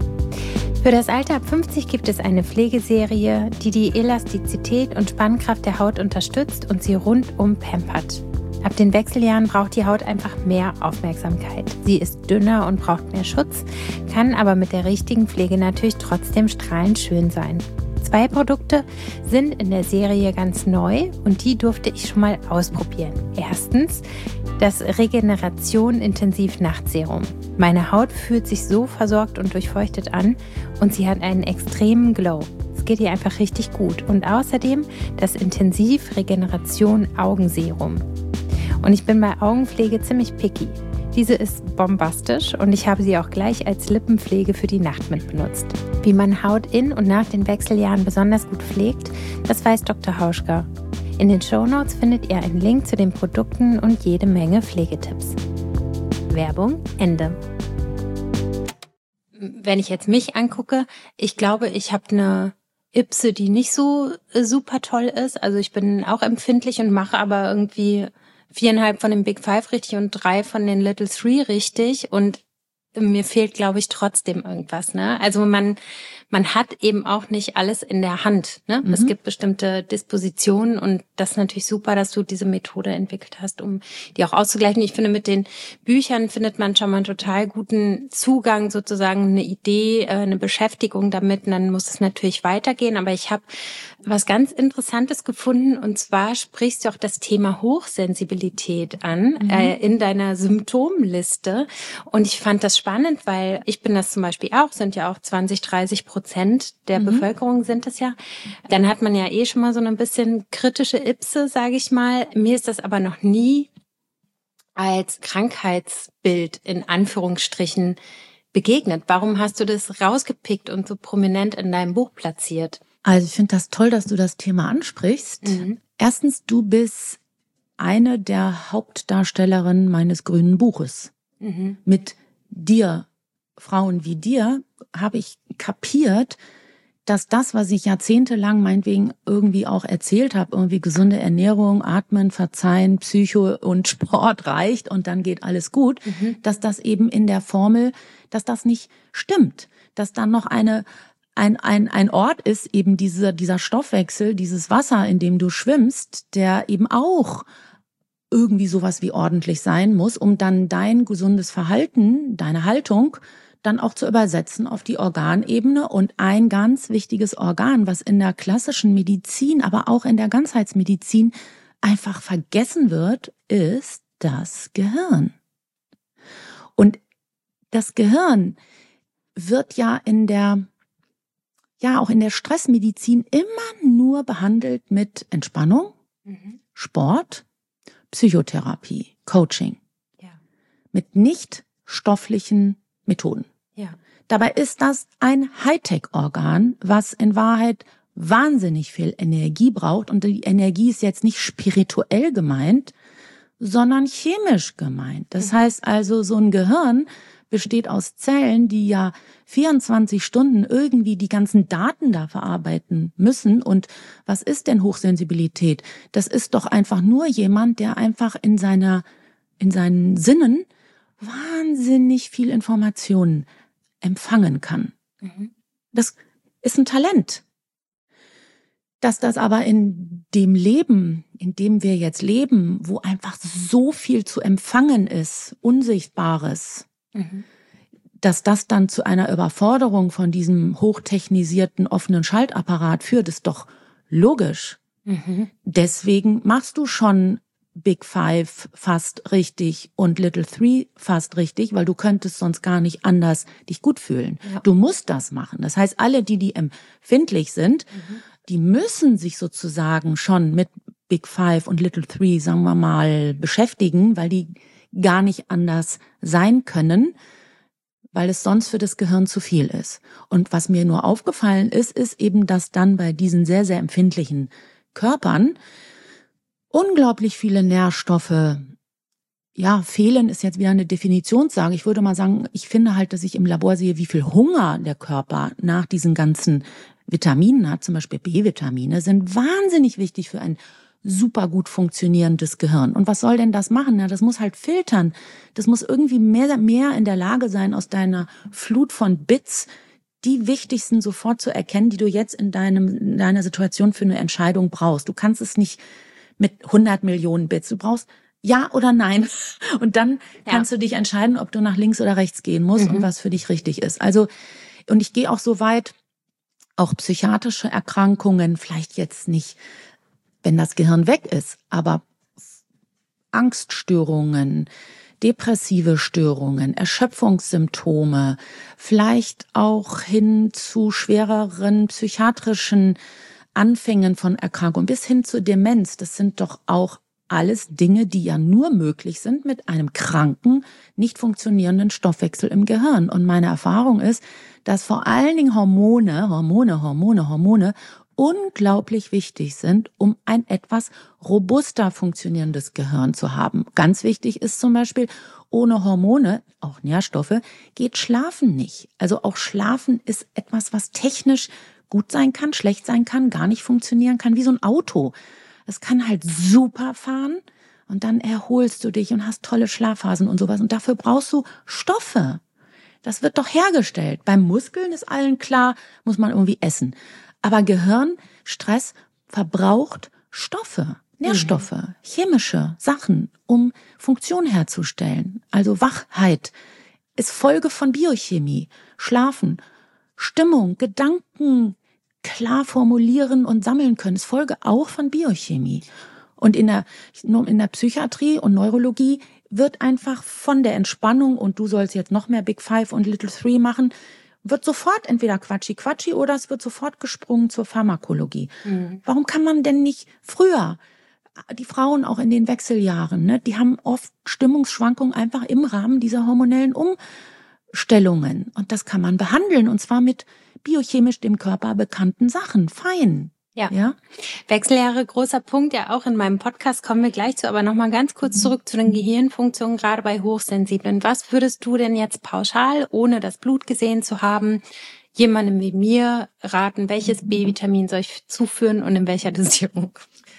Für das Alter ab 50 gibt es eine Pflegeserie, die die Elastizität und Spannkraft der Haut unterstützt und sie rundum pampert. Ab den Wechseljahren braucht die Haut einfach mehr Aufmerksamkeit. Sie ist dünner und braucht mehr Schutz, kann aber mit der richtigen Pflege natürlich trotzdem strahlend schön sein. 2 Produkte sind in der Serie ganz neu und die durfte ich schon mal ausprobieren. Erstens das Regeneration Intensiv Nachtserum. Meine Haut fühlt sich so versorgt und durchfeuchtet an und sie hat einen extremen Glow. Es geht ihr einfach richtig gut. Und außerdem das Intensiv Regeneration Augenserum. Und ich bin bei Augenpflege ziemlich picky. Diese ist bombastisch und ich habe sie auch gleich als Lippenpflege für die Nacht mit benutzt. Wie man Haut in und nach den Wechseljahren besonders gut pflegt, das weiß Dr. Hauschka. In den Shownotes findet ihr einen Link zu den Produkten und jede Menge Pflegetipps. Werbung Ende. Wenn ich jetzt mich angucke, ich glaube, ich habe eine Ipse, die nicht so super toll ist. Also ich bin auch empfindlich und mache aber irgendwie 4,5 von den Big 5 richtig und 3 von den Little 3 richtig. Und mir fehlt, glaube ich, trotzdem irgendwas, ne? Also man hat eben auch nicht alles in der Hand, ne? Es gibt bestimmte Dispositionen und das ist natürlich super, dass du diese Methode entwickelt hast, um die auch auszugleichen. Ich finde, mit den Büchern findet man schon mal einen total guten Zugang, sozusagen eine Idee, eine Beschäftigung damit und dann muss es natürlich weitergehen. Aber ich habe was ganz Interessantes gefunden und zwar sprichst du auch das Thema Hochsensibilität an in deiner Symptomliste und ich fand das spannend, weil ich bin das zum Beispiel auch, sind ja auch 20-30% der Bevölkerung sind es ja. Dann hat man ja schon mal so ein bisschen kritische Ipse, sage ich mal. Mir ist das aber noch nie als Krankheitsbild in Anführungsstrichen begegnet. Warum hast du das rausgepickt und so prominent in deinem Buch platziert? Also ich finde das toll, dass du das Thema ansprichst. Erstens, du bist eine der Hauptdarstellerinnen meines grünen Buches. Mit dir, Frauen wie dir, habe ich kapiert, dass das, was ich jahrzehntelang meinetwegen irgendwie auch erzählt habe, irgendwie gesunde Ernährung, Atmen, Verzeihen, Psycho und Sport reicht und dann geht alles gut, dass das eben in der Formel, dass das nicht stimmt, dass dann noch ein Ort ist, eben dieser Stoffwechsel, dieses Wasser, in dem du schwimmst, der eben auch irgendwie sowas wie ordentlich sein muss, um dann dein gesundes Verhalten, deine Haltung dann auch zu übersetzen auf die Organebene. Und ein ganz wichtiges Organ, was in der klassischen Medizin, aber auch in der Ganzheitsmedizin einfach vergessen wird, ist das Gehirn. Und das Gehirn wird ja auch in der Stressmedizin immer nur behandelt mit Entspannung, Sport, Psychotherapie, Coaching. Mit nicht stofflichen Methoden. Dabei ist das ein Hightech-Organ, was in Wahrheit wahnsinnig viel Energie braucht. Und die Energie ist jetzt nicht spirituell gemeint, sondern chemisch gemeint. Das heißt also, so ein Gehirn besteht aus Zellen, die ja 24 Stunden irgendwie die ganzen Daten da verarbeiten müssen. Und was ist denn Hochsensibilität? Das ist doch einfach nur jemand, der einfach in seinen Sinnen wahnsinnig viel Informationen empfangen kann. Das ist ein Talent. Dass das aber in dem Leben, in dem wir jetzt leben, wo einfach so viel zu empfangen ist, Unsichtbares, dass das dann zu einer Überforderung von diesem hochtechnisierten offenen Schaltapparat führt, ist doch logisch. Deswegen machst du schon Big 5 fast richtig und Little 3 fast richtig, weil du könntest sonst gar nicht anders dich gut fühlen. Du musst das machen. Das heißt, alle, die empfindlich sind, die müssen sich sozusagen schon mit Big 5 und Little 3, sagen wir mal, beschäftigen, weil die gar nicht anders sein können, weil es sonst für das Gehirn zu viel ist. Und was mir nur aufgefallen ist eben, dass dann bei diesen sehr, sehr empfindlichen Körpern unglaublich viele Nährstoffe, fehlen ist jetzt wieder eine Definitionssache. Ich würde mal sagen, ich finde halt, dass ich im Labor sehe, wie viel Hunger der Körper nach diesen ganzen Vitaminen hat. Zum Beispiel B-Vitamine sind wahnsinnig wichtig für ein super gut funktionierendes Gehirn. Und was soll denn das machen? Na, das muss halt filtern. Das muss irgendwie mehr in der Lage sein, aus deiner Flut von Bits die wichtigsten sofort zu erkennen, die du jetzt in deiner Situation für eine Entscheidung brauchst. Du kannst es nicht mit 100 Millionen Bits. Du brauchst ja oder nein. Und dann kannst du dich entscheiden, ob du nach links oder rechts gehen musst und was für dich richtig ist. Also, und ich gehe auch so weit, auch psychiatrische Erkrankungen, vielleicht jetzt nicht, wenn das Gehirn weg ist, aber Angststörungen, depressive Störungen, Erschöpfungssymptome, vielleicht auch hin zu schwereren psychiatrischen Anfängen von Erkrankungen bis hin zur Demenz. Das sind doch auch alles Dinge, die ja nur möglich sind mit einem kranken, nicht funktionierenden Stoffwechsel im Gehirn. Und meine Erfahrung ist, dass vor allen Dingen Hormone unglaublich wichtig sind, um ein etwas robuster funktionierendes Gehirn zu haben. Ganz wichtig ist zum Beispiel, ohne Hormone, auch Nährstoffe, geht Schlafen nicht. Also auch Schlafen ist etwas, was technisch gut sein kann, schlecht sein kann, gar nicht funktionieren kann, wie so ein Auto. Es kann halt super fahren und dann erholst du dich und hast tolle Schlafphasen und sowas. Und dafür brauchst du Stoffe. Das wird doch hergestellt. Beim Muskeln ist allen klar, muss man irgendwie essen. Aber Gehirn, Stress verbraucht Stoffe, Nährstoffe, chemische Sachen, um Funktion herzustellen. Also Wachheit ist Folge von Biochemie. Schlafen, Stimmung, Gedanken klar formulieren und sammeln können, ist Folge auch von Biochemie. Und in der Psychiatrie und Neurologie wird einfach von der Entspannung, und du sollst jetzt noch mehr Big Five und Little Three machen, wird sofort entweder Quatschi oder es wird sofort gesprungen zur Pharmakologie. Warum kann man denn nicht früher, die Frauen auch in den Wechseljahren, ne, die haben oft Stimmungsschwankungen einfach im Rahmen dieser hormonellen Umstellungen. Und das kann man behandeln, und zwar mit biochemisch dem Körper bekannten Sachen, fein. Ja. Wechseljahre, großer Punkt, ja auch in meinem Podcast, kommen wir gleich zu, aber nochmal ganz kurz zurück zu den Gehirnfunktionen, gerade bei Hochsensiblen. Was würdest du denn jetzt pauschal, ohne das Blut gesehen zu haben, jemandem wie mir raten, welches B-Vitamin soll ich zuführen und in welcher Dosierung?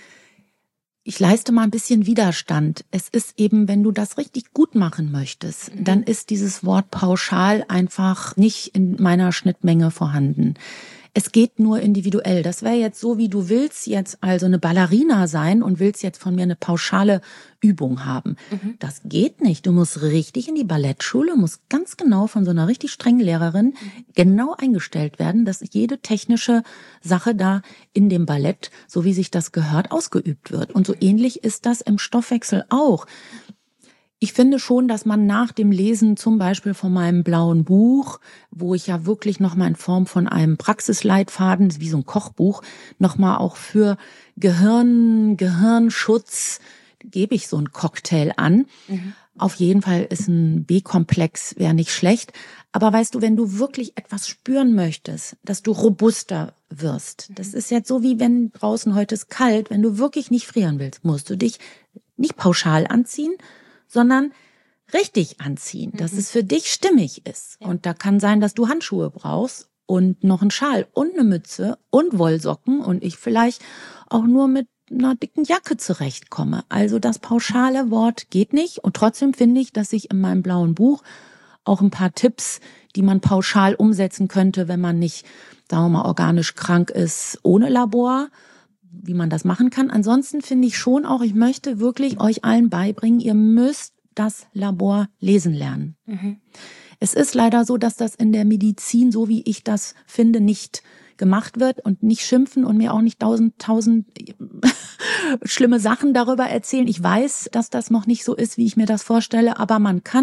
Ich leiste mal ein bisschen Widerstand. Es ist eben, wenn du das richtig gut machen möchtest, dann ist dieses Wort pauschal einfach nicht in meiner Schnittmenge vorhanden. Es geht nur individuell. Das wäre jetzt so, wie du willst jetzt also eine Ballerina sein und willst jetzt von mir eine pauschale Übung haben. Das geht nicht. Du musst richtig in die Ballettschule, musst ganz genau von so einer richtig strengen Lehrerin genau eingestellt werden, dass jede technische Sache da in dem Ballett, so wie sich das gehört, ausgeübt wird. Und so ähnlich ist das im Stoffwechsel auch. Ich finde schon, dass man nach dem Lesen zum Beispiel von meinem blauen Buch, wo ich ja wirklich nochmal in Form von einem Praxisleitfaden, wie so ein Kochbuch, nochmal auch für Gehirnschutz gebe ich so einen Cocktail an. Auf jeden Fall ist ein B-Komplex, wäre nicht schlecht. Aber weißt du, wenn du wirklich etwas spüren möchtest, dass du robuster wirst, das ist jetzt so, wie wenn draußen heute ist kalt, wenn du wirklich nicht frieren willst, musst du dich nicht pauschal anziehen, sondern richtig anziehen, dass es für dich stimmig ist. Und da kann sein, dass du Handschuhe brauchst und noch einen Schal und eine Mütze und Wollsocken und ich vielleicht auch nur mit einer dicken Jacke zurechtkomme. Also das pauschale Wort geht nicht, und trotzdem finde ich, dass ich in meinem blauen Buch auch ein paar Tipps, die man pauschal umsetzen könnte, wenn man nicht, sagen wir mal, organisch krank ist, ohne Labor, wie man das machen kann. Ansonsten finde ich schon auch, ich möchte wirklich euch allen beibringen, ihr müsst das Labor lesen lernen. Es ist leider so, dass das in der Medizin, so wie ich das finde, nicht gemacht wird, und nicht schimpfen und mir auch nicht tausend schlimme Sachen darüber erzählen. Ich weiß, dass das noch nicht so ist, wie ich mir das vorstelle, aber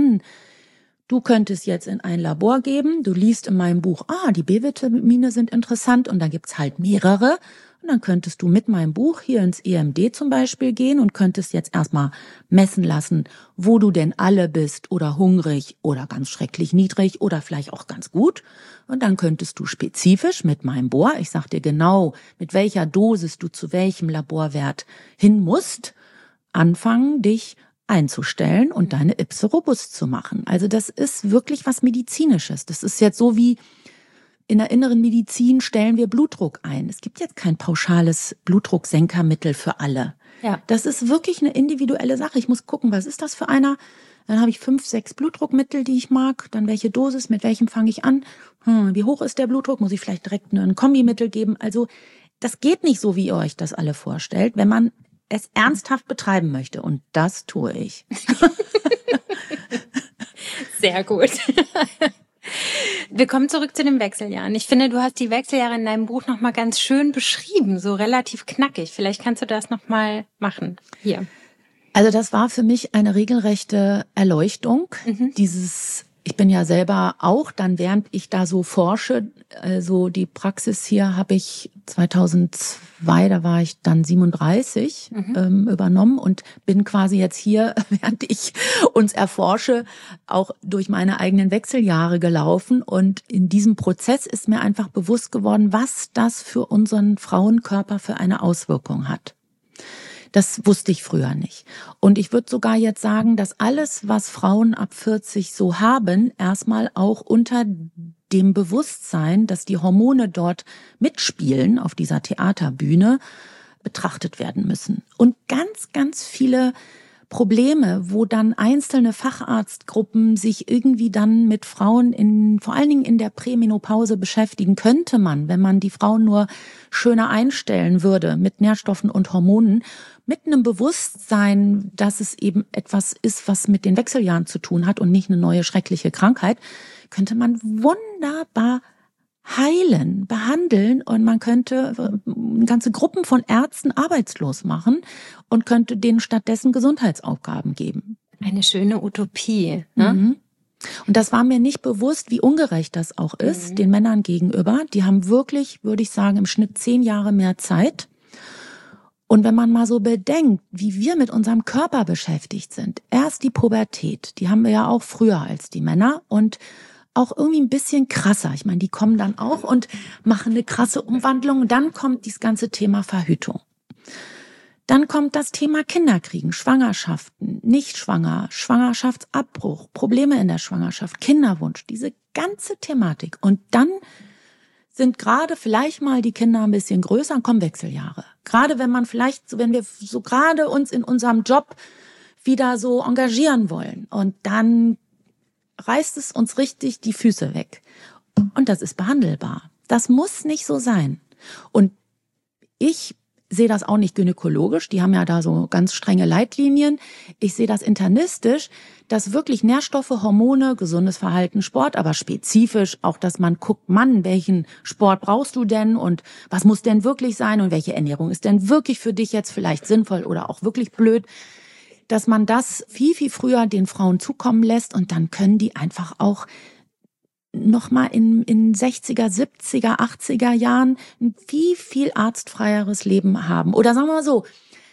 du könntest jetzt in ein Labor geben, du liest in meinem Buch, die B-Vitamine sind interessant, und da gibt's halt mehrere. Und dann könntest du mit meinem Buch hier ins EMD zum Beispiel gehen und könntest jetzt erstmal messen lassen, wo du denn alle bist, oder hungrig oder ganz schrecklich niedrig oder vielleicht auch ganz gut. Und dann könntest du spezifisch mit meinem Bohr, ich sag dir genau, mit welcher Dosis du zu welchem Laborwert hin musst, anfangen, dich einzustellen und deine Ipse robust zu machen. Also das ist wirklich was Medizinisches. Das ist jetzt so wie in der inneren Medizin stellen wir Blutdruck ein. Es gibt jetzt kein pauschales Blutdrucksenkermittel für alle. Ja. Das ist wirklich eine individuelle Sache. Ich muss gucken, was ist das für einer? Dann habe ich 5, 6 Blutdruckmittel, die ich mag. Dann welche Dosis, mit welchem fange ich an? Wie hoch ist der Blutdruck? Muss ich vielleicht direkt ein Kombimittel geben? Also das geht nicht so, wie ihr euch das alle vorstellt, wenn man es ernsthaft betreiben möchte. Und das tue ich. Sehr gut. Wir kommen zurück zu den Wechseljahren. Ich finde, du hast die Wechseljahre in deinem Buch nochmal ganz schön beschrieben, so relativ knackig. Vielleicht kannst du das nochmal machen. Hier. Also das war für mich eine regelrechte Erleuchtung. Ich bin ja selber auch, dann während ich da so forsche, also die Praxis hier habe ich 2002, da war ich dann 37, übernommen und bin quasi jetzt hier, während ich uns erforsche, auch durch meine eigenen Wechseljahre gelaufen. Und in diesem Prozess ist mir einfach bewusst geworden, was das für unseren Frauenkörper für eine Auswirkung hat. Das wusste ich früher nicht. Und ich würde sogar jetzt sagen, dass alles, was Frauen ab 40 so haben, erstmal auch unter dem Bewusstsein, dass die Hormone dort mitspielen auf dieser Theaterbühne, betrachtet werden müssen. Und ganz, ganz viele Probleme, wo dann einzelne Facharztgruppen sich irgendwie dann mit Frauen vor allen Dingen in der Prämenopause beschäftigen, könnte man, wenn man die Frauen nur schöner einstellen würde mit Nährstoffen und Hormonen, mit einem Bewusstsein, dass es eben etwas ist, was mit den Wechseljahren zu tun hat und nicht eine neue schreckliche Krankheit, könnte man wunderbar heilen, behandeln und man könnte ganze Gruppen von Ärzten arbeitslos machen und könnte denen stattdessen Gesundheitsaufgaben geben. Eine schöne Utopie, ne? Mhm. Und das war mir nicht bewusst, wie ungerecht das auch ist, den Männern gegenüber. Die haben wirklich, würde ich sagen, im Schnitt 10 Jahre mehr Zeit. Und wenn man mal so bedenkt, wie wir mit unserem Körper beschäftigt sind, erst die Pubertät, die haben wir ja auch früher als die Männer und auch irgendwie ein bisschen krasser. Ich meine, die kommen dann auch und machen eine krasse Umwandlung. Dann kommt dieses ganze Thema Verhütung. Dann kommt das Thema Kinderkriegen, Schwangerschaften, nicht schwanger, Schwangerschaftsabbruch, Probleme in der Schwangerschaft, Kinderwunsch, diese ganze Thematik. Und dann sind gerade vielleicht mal die Kinder ein bisschen größer, kommen Wechseljahre. Gerade wenn man vielleicht, wenn wir so gerade uns in unserem Job wieder so engagieren wollen und dann reißt es uns richtig die Füße weg. Und das ist behandelbar. Das muss nicht so sein. Und ich sehe das auch nicht gynäkologisch. Die haben ja da so ganz strenge Leitlinien. Ich sehe das internistisch, dass wirklich Nährstoffe, Hormone, gesundes Verhalten, Sport, aber spezifisch auch, dass man guckt, Mann, welchen Sport brauchst du denn und was muss denn wirklich sein und welche Ernährung ist denn wirklich für dich jetzt vielleicht sinnvoll oder auch wirklich blöd, dass man das viel, viel früher den Frauen zukommen lässt und dann können die einfach auch nochmal in 60er, 70er, 80er Jahren ein viel arztfreieres Leben haben. Oder sagen wir mal so,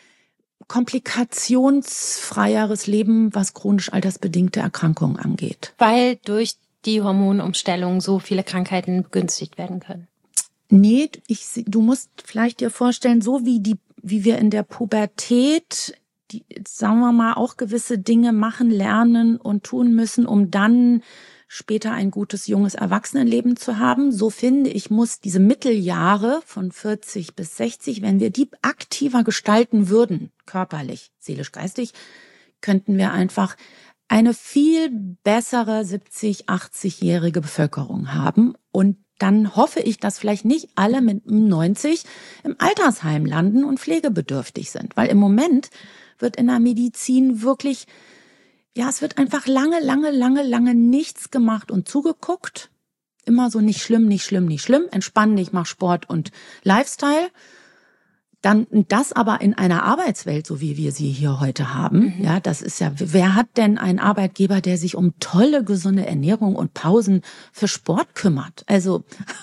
komplikationsfreieres Leben, was chronisch altersbedingte Erkrankungen angeht. Weil durch die Hormonumstellung so viele Krankheiten begünstigt werden können. Nee, du musst vielleicht dir vorstellen, so wie wir in der Pubertät sagen wir mal, auch gewisse Dinge machen, lernen und tun müssen, um dann später ein gutes, junges Erwachsenenleben zu haben. So finde ich, muss diese Mitteljahre von 40 bis 60, wenn wir die aktiver gestalten würden, körperlich, seelisch, geistig, könnten wir einfach eine viel bessere 70-, 80-jährige Bevölkerung haben. Und dann hoffe ich, dass vielleicht nicht alle mit 90 im Altersheim landen und pflegebedürftig sind. Weil im Moment wird in der Medizin wirklich, ja, es wird einfach lange nichts gemacht und zugeguckt. Immer so nicht schlimm, entspann dich, mach Sport und Lifestyle. Dann das aber in einer Arbeitswelt, so wie wir sie hier heute haben. Ja, das ist ja, wer hat denn einen Arbeitgeber, der sich um tolle, gesunde Ernährung und Pausen für Sport kümmert? Also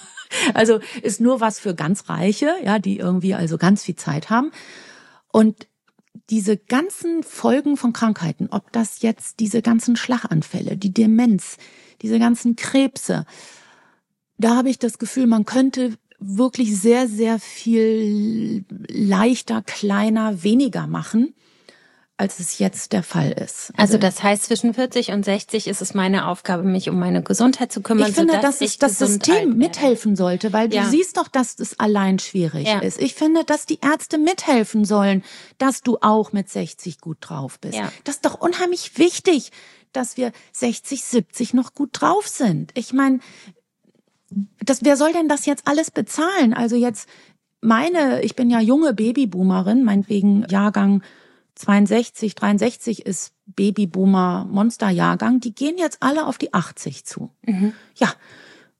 ist nur was für ganz Reiche, ja, die irgendwie also ganz viel Zeit haben. Und diese ganzen Folgen von Krankheiten, ob das jetzt diese ganzen Schlaganfälle, die Demenz, diese ganzen Krebse, da habe ich das Gefühl, man könnte wirklich sehr, sehr viel leichter, kleiner, weniger machen, als es jetzt der Fall ist. Also das heißt, zwischen 40 und 60 ist es meine Aufgabe, mich um meine Gesundheit zu kümmern. Ich finde, dass das System mithelfen sollte, weil du siehst doch, dass es allein schwierig ist. Ich finde, dass die Ärzte mithelfen sollen, dass du auch mit 60 gut drauf bist. Ja. Das ist doch unheimlich wichtig, dass wir 60, 70 noch gut drauf sind. Ich meine, wer soll denn das jetzt alles bezahlen? Also jetzt ich bin ja junge Babyboomerin, meinetwegen Jahrgang 62, 63 ist Babyboomer Monsterjahrgang, die gehen jetzt alle auf die 80 zu. Ja,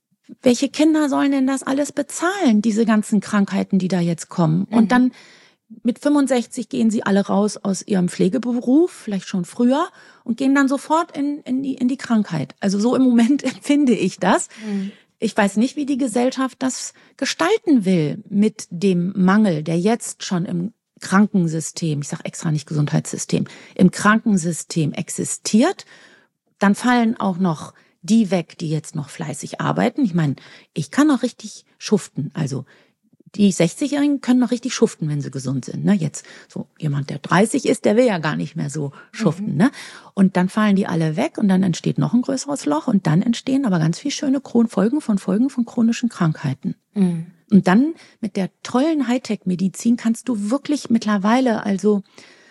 welche Kinder sollen denn das alles bezahlen, diese ganzen Krankheiten, die da jetzt kommen? Und dann mit 65 gehen sie alle raus aus ihrem Pflegeberuf, vielleicht schon früher, und gehen dann sofort in die Krankheit. Also so im Moment empfinde ich das. Ich weiß nicht, wie die Gesellschaft das gestalten will mit dem Mangel, der jetzt schon im Krankensystem, ich sage extra nicht Gesundheitssystem, im Krankensystem existiert. Dann fallen auch noch die weg, die jetzt noch fleißig arbeiten. Ich meine, ich kann noch richtig schuften. Also die 60-Jährigen können noch richtig schuften, wenn sie gesund sind. Ne? Jetzt so jemand, der 30 ist, der will ja gar nicht mehr so schuften. Ne? Und dann fallen die alle weg und dann entsteht noch ein größeres Loch und dann entstehen aber ganz viele schöne Folgen von chronischen Krankheiten. Und dann mit der tollen Hightech-Medizin kannst du wirklich mittlerweile also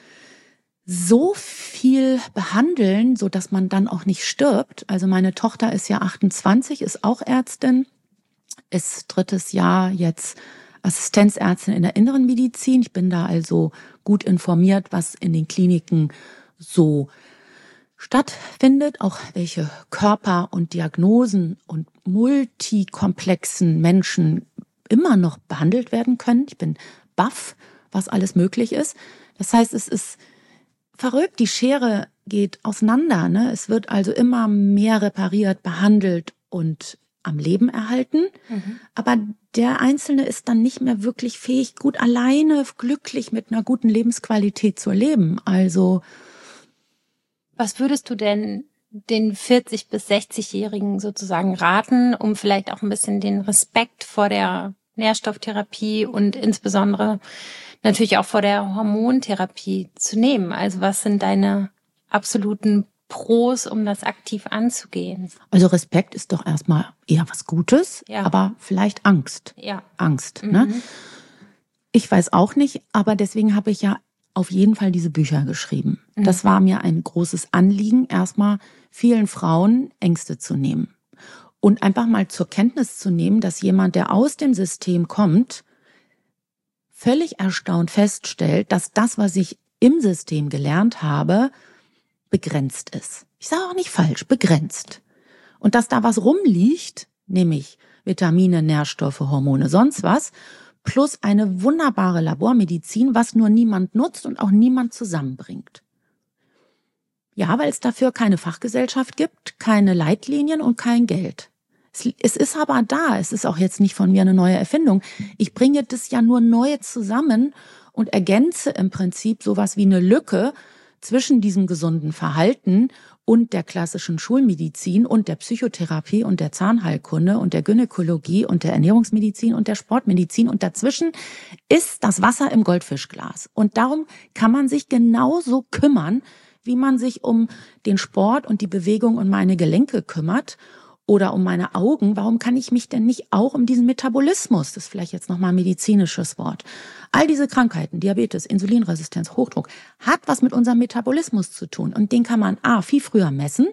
so viel behandeln, so dass man dann auch nicht stirbt. Also meine Tochter ist ja 28, ist auch Ärztin, ist 3. Jahr jetzt Assistenzärztin in der Inneren Medizin. Ich bin da also gut informiert, was in den Kliniken so stattfindet, auch welche Körper und Diagnosen und multikomplexen Menschen immer noch behandelt werden können. Ich bin baff, was alles möglich ist. Das heißt, es ist verrückt, die Schere geht auseinander. Ne? Es wird also immer mehr repariert, behandelt und am Leben erhalten. Aber der Einzelne ist dann nicht mehr wirklich fähig, gut alleine, glücklich mit einer guten Lebensqualität zu leben. Also was würdest du denn den 40- bis 60-Jährigen sozusagen raten, um vielleicht auch ein bisschen den Respekt vor der Nährstofftherapie und insbesondere natürlich auch vor der Hormontherapie zu nehmen? Also was sind deine absoluten Pros, um das aktiv anzugehen? Also Respekt ist doch erstmal eher was Gutes, aber vielleicht Angst. Ja. Angst. Ne? Ich weiß auch nicht, aber deswegen habe ich ja auf jeden Fall diese Bücher geschrieben. Das war mir ein großes Anliegen, erstmal vielen Frauen Ängste zu nehmen. Und einfach mal zur Kenntnis zu nehmen, dass jemand, der aus dem System kommt, völlig erstaunt feststellt, dass das, was ich im System gelernt habe, begrenzt ist. Ich sage auch nicht falsch, begrenzt. Und dass da was rumliegt, nämlich Vitamine, Nährstoffe, Hormone, sonst was, plus eine wunderbare Labormedizin, was nur niemand nutzt und auch niemand zusammenbringt. Ja, weil es dafür keine Fachgesellschaft gibt, keine Leitlinien und kein Geld. Es ist aber da, es ist auch jetzt nicht von mir eine neue Erfindung. Ich bringe das ja nur neu zusammen und ergänze im Prinzip sowas wie eine Lücke zwischen diesem gesunden Verhalten und der klassischen Schulmedizin und der Psychotherapie und der Zahnheilkunde und der Gynäkologie und der Ernährungsmedizin und der Sportmedizin. Und dazwischen ist das Wasser im Goldfischglas. Und darum kann man sich genauso kümmern, wie man sich um den Sport und die Bewegung und meine Gelenke kümmert oder um meine Augen. Warum kann ich mich denn nicht auch um diesen Metabolismus, das ist vielleicht jetzt nochmal ein medizinisches Wort, all diese Krankheiten, Diabetes, Insulinresistenz, Hochdruck, hat was mit unserem Metabolismus zu tun. Und den kann man viel früher messen.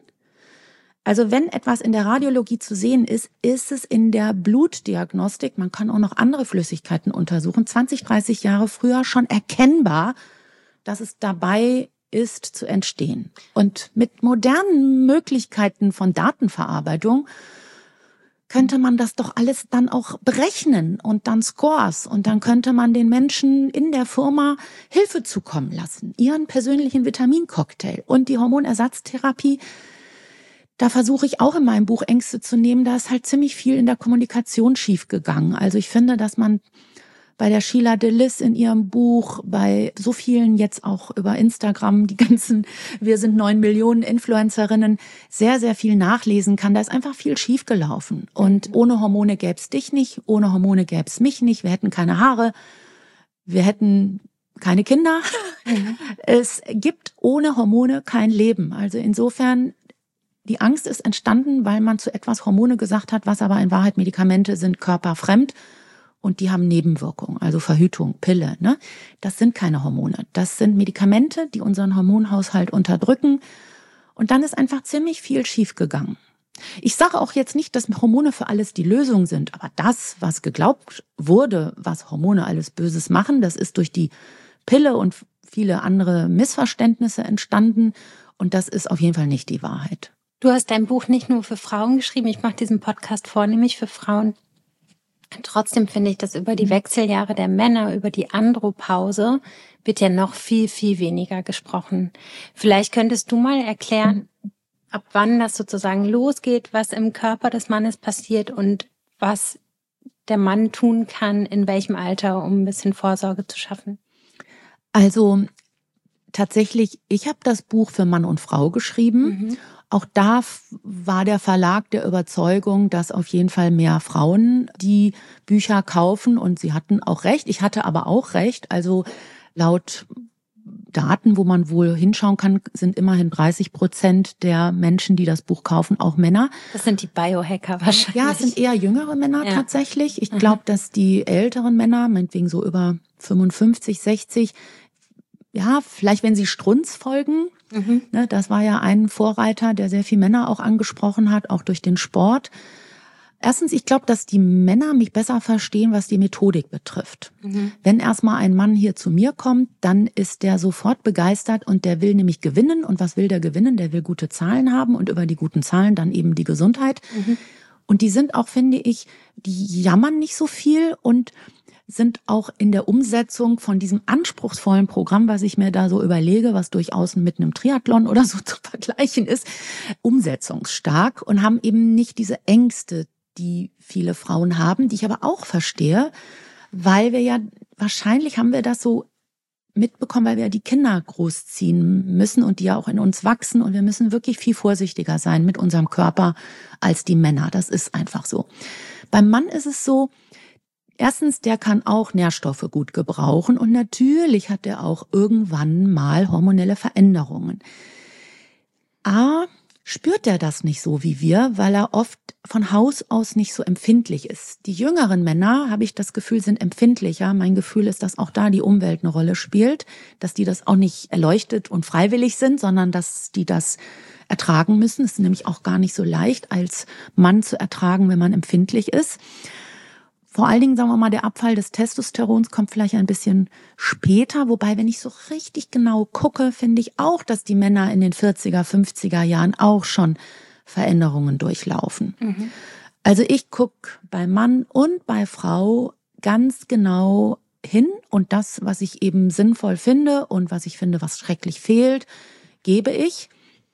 Also wenn etwas in der Radiologie zu sehen ist, ist es in der Blutdiagnostik, man kann auch noch andere Flüssigkeiten untersuchen, 20, 30 Jahre früher schon erkennbar, dass es dabei ist zu entstehen. Und mit modernen Möglichkeiten von Datenverarbeitung könnte man das doch alles dann auch berechnen und dann Scores und dann könnte man den Menschen in der Firma Hilfe zukommen lassen, ihren persönlichen Vitamincocktail und die Hormonersatztherapie. Da versuche ich auch in meinem Buch Ängste zu nehmen, da ist halt ziemlich viel in der Kommunikation schiefgegangen. Also ich finde, dass man bei der Sheila Delis in ihrem Buch, bei so vielen jetzt auch über Instagram, die ganzen, wir sind 9 Millionen Influencerinnen, sehr, sehr viel nachlesen kann. Da ist einfach viel schiefgelaufen. Und ohne Hormone gäb's dich nicht, ohne Hormone gäb's mich nicht. Wir hätten keine Haare, wir hätten keine Kinder. Es gibt ohne Hormone kein Leben. Also insofern, die Angst ist entstanden, weil man zu etwas Hormone gesagt hat, was aber in Wahrheit Medikamente sind, körperfremd. Und die haben Nebenwirkungen, also Verhütung, Pille. Ne? Das sind keine Hormone. Das sind Medikamente, die unseren Hormonhaushalt unterdrücken. Und dann ist einfach ziemlich viel schiefgegangen. Ich sage auch jetzt nicht, dass Hormone für alles die Lösung sind. Aber das, was geglaubt wurde, was Hormone alles Böses machen, das ist durch die Pille und viele andere Missverständnisse entstanden. Und das ist auf jeden Fall nicht die Wahrheit. Du hast dein Buch nicht nur für Frauen geschrieben. Ich mache diesen Podcast vornehmlich für Frauen, Trotzdem finde ich, dass über die Wechseljahre der Männer, über die Andropause, wird ja noch viel, viel weniger gesprochen. Vielleicht könntest du mal erklären, ab wann das sozusagen losgeht, was im Körper des Mannes passiert und was der Mann tun kann, in welchem Alter, um ein bisschen Vorsorge zu schaffen. Also tatsächlich, ich habe das Buch für Mann und Frau geschrieben. Auch da war der Verlag der Überzeugung, dass auf jeden Fall mehr Frauen die Bücher kaufen, und sie hatten auch recht. Ich hatte aber auch recht. Also laut Daten, wo man wohl hinschauen kann, sind immerhin 30% der Menschen, die das Buch kaufen, auch Männer. Das sind die Biohacker wahrscheinlich. Ja, es sind eher jüngere Männer tatsächlich. Ich glaube, dass die älteren Männer, meinetwegen so über 55, 60, ja, vielleicht wenn sie Strunz folgen, ne, das war ja ein Vorreiter, der sehr viel Männer auch angesprochen hat, auch durch den Sport. Erstens, ich glaube, dass die Männer mich besser verstehen, was die Methodik betrifft. Wenn erstmal ein Mann hier zu mir kommt, dann ist der sofort begeistert und der will nämlich gewinnen. Und was will der gewinnen? Der will gute Zahlen haben und über die guten Zahlen dann eben die Gesundheit. Und die sind auch, finde ich, die jammern nicht so viel und sind auch in der Umsetzung von diesem anspruchsvollen Programm, was ich mir da so überlege, was durchaus mit einem Triathlon oder so zu vergleichen ist, umsetzungsstark und haben eben nicht diese Ängste, die viele Frauen haben, die ich aber auch verstehe, weil wir ja, wahrscheinlich haben wir das so mitbekommen, weil wir ja die Kinder großziehen müssen und die ja auch in uns wachsen, und wir müssen wirklich viel vorsichtiger sein mit unserem Körper als die Männer. Das ist einfach so. Beim Mann ist es so, erstens, der kann auch Nährstoffe gut gebrauchen und natürlich hat er auch irgendwann mal hormonelle Veränderungen. A, spürt er das nicht so wie wir, weil er oft von Haus aus nicht so empfindlich ist. Die jüngeren Männer, habe ich das Gefühl, sind empfindlicher. Mein Gefühl ist, dass auch da die Umwelt eine Rolle spielt, dass die das auch nicht erleuchtet und freiwillig sind, sondern dass die das ertragen müssen. Es ist nämlich auch gar nicht so leicht, als Mann zu ertragen, wenn man empfindlich ist. Vor allen Dingen, sagen wir mal, der Abfall des Testosterons kommt vielleicht ein bisschen später. Wobei, wenn ich so richtig genau gucke, finde ich auch, dass die Männer in den 40er, 50er Jahren auch schon Veränderungen durchlaufen. Also ich gucke bei Mann und bei Frau ganz genau hin, und das, was ich eben sinnvoll finde und was ich finde, was schrecklich fehlt, gebe ich.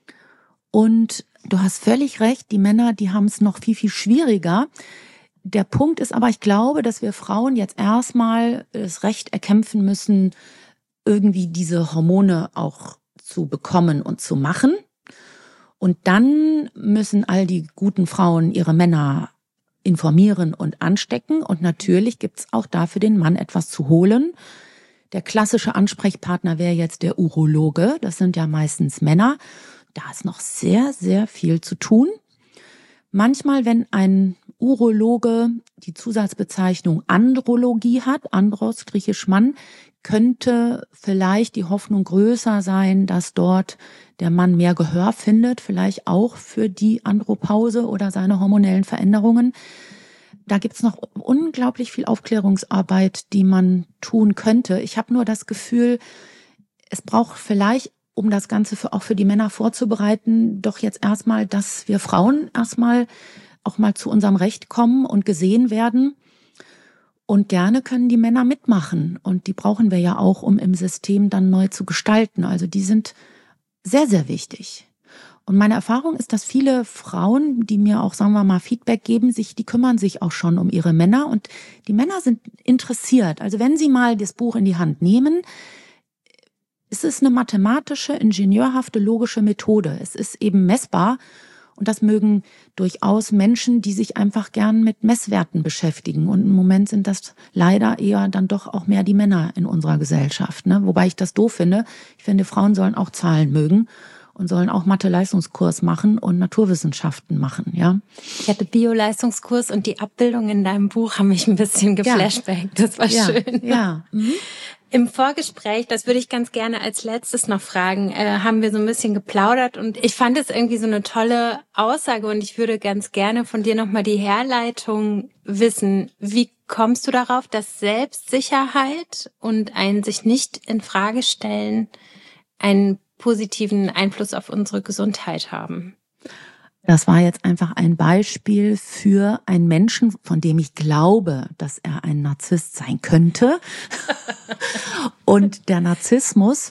Und du hast völlig recht, die Männer, die haben es noch viel, viel schwieriger. Der Punkt ist aber, ich glaube, dass wir Frauen jetzt erstmal das Recht erkämpfen müssen, irgendwie diese Hormone auch zu bekommen und zu machen. Und dann müssen all die guten Frauen ihre Männer informieren und anstecken. Und natürlich gibt's auch da für den Mann etwas zu holen. Der klassische Ansprechpartner wäre jetzt der Urologe. Das sind ja meistens Männer. Da ist noch sehr, sehr viel zu tun. Manchmal, wenn ein Urologe die Zusatzbezeichnung Andrologie hat, Andros, griechisch Mann, könnte vielleicht die Hoffnung größer sein, dass dort der Mann mehr Gehör findet, vielleicht auch für die Andropause oder seine hormonellen Veränderungen. Da gibt's noch unglaublich viel Aufklärungsarbeit, die man tun könnte. Ich habe nur das Gefühl, es braucht vielleicht, um das Ganze auch für die Männer vorzubereiten, doch jetzt erstmal, dass wir Frauen erstmal auch mal zu unserem Recht kommen und gesehen werden. Und gerne können die Männer mitmachen. Und die brauchen wir ja auch, um im System dann neu zu gestalten. Also die sind sehr, sehr wichtig. Und meine Erfahrung ist, dass viele Frauen, die mir auch, sagen wir mal, Feedback geben, die kümmern sich auch schon um ihre Männer. Und die Männer sind interessiert. Also wenn sie mal das Buch in die Hand nehmen, es ist eine mathematische, ingenieurhafte, logische Methode. Es ist eben messbar. Und das mögen durchaus Menschen, die sich einfach gern mit Messwerten beschäftigen. Und im Moment sind das leider eher dann doch auch mehr die Männer in unserer Gesellschaft, ne? Wobei ich das doof finde. Ich finde, Frauen sollen auch Zahlen mögen und sollen auch Mathe-Leistungskurs machen und Naturwissenschaften machen, ja. Ich hatte Bio-Leistungskurs und die Abbildungen in deinem Buch haben mich ein bisschen geflashbackt. Das war schön. Ja. Im Vorgespräch, das würde ich ganz gerne als letztes noch fragen, haben wir so ein bisschen geplaudert und ich fand es irgendwie so eine tolle Aussage und ich würde ganz gerne von dir nochmal die Herleitung wissen. Wie kommst du darauf, dass Selbstsicherheit und ein sich nicht in Frage stellen einen positiven Einfluss auf unsere Gesundheit haben? Das war jetzt einfach ein Beispiel für einen Menschen, von dem ich glaube, dass er ein Narzisst sein könnte. Und der Narzissmus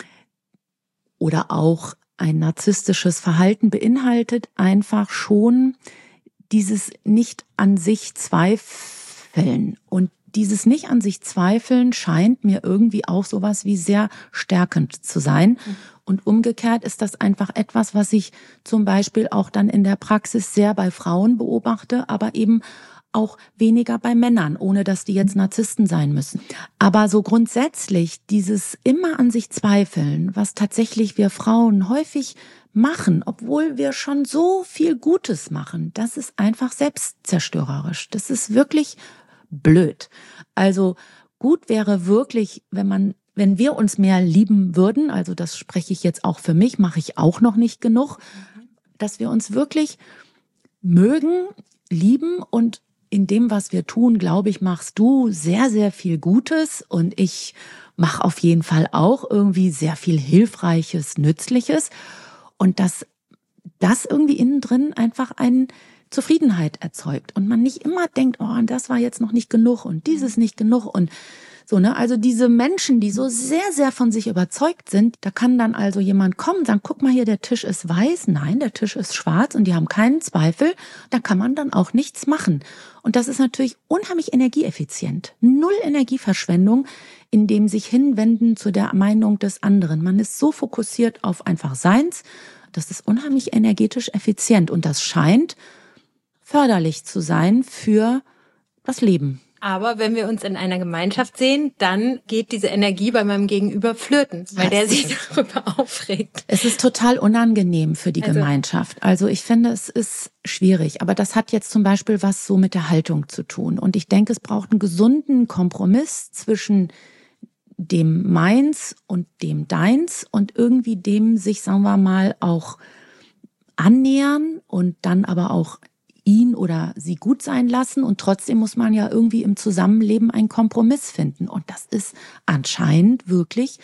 oder auch ein narzisstisches Verhalten beinhaltet einfach schon dieses nicht an sich zweifeln. Und dieses nicht an sich zweifeln scheint mir irgendwie auch sowas wie sehr stärkend zu sein. Und umgekehrt ist das einfach etwas, was ich zum Beispiel auch dann in der Praxis sehr bei Frauen beobachte, aber eben auch weniger bei Männern, ohne dass die jetzt Narzissten sein müssen. Aber so grundsätzlich dieses immer an sich zweifeln, was tatsächlich wir Frauen häufig machen, obwohl wir schon so viel Gutes machen, das ist einfach selbstzerstörerisch. Das ist wirklich blöd. Also gut wäre wirklich, wenn wir uns mehr lieben würden, also das spreche ich jetzt auch für mich, mache ich auch noch nicht genug, dass wir uns wirklich mögen, lieben und in dem, was wir tun, glaube ich, machst du sehr, sehr viel Gutes und ich mache auf jeden Fall auch irgendwie sehr viel Hilfreiches, Nützliches und dass das irgendwie innen drin einfach eine Zufriedenheit erzeugt und man nicht immer denkt, oh, das war jetzt noch nicht genug und dieses nicht genug und so, ne? Also diese Menschen, die so sehr, sehr von sich überzeugt sind, da kann dann also jemand kommen und sagen, guck mal hier, der Tisch ist weiß. Nein, der Tisch ist schwarz und die haben keinen Zweifel. Da kann man dann auch nichts machen. Und das ist natürlich unheimlich energieeffizient. 0 Energieverschwendung in dem sich hinwenden zu der Meinung des anderen. Man ist so fokussiert auf einfach Seins. Das ist unheimlich energetisch effizient und das scheint förderlich zu sein für das Leben. Aber wenn wir uns in einer Gemeinschaft sehen, dann geht diese Energie bei meinem Gegenüber flöten, weil der sich darüber aufregt. Es ist total unangenehm für die Gemeinschaft. Also ich finde, es ist schwierig. Aber das hat jetzt zum Beispiel was so mit der Haltung zu tun. Und ich denke, es braucht einen gesunden Kompromiss zwischen dem Meins und dem Deins und irgendwie dem sich, sagen wir mal, auch annähern und dann aber auch ihn oder sie gut sein lassen und trotzdem muss man ja irgendwie im Zusammenleben einen Kompromiss finden und das ist anscheinend wirklich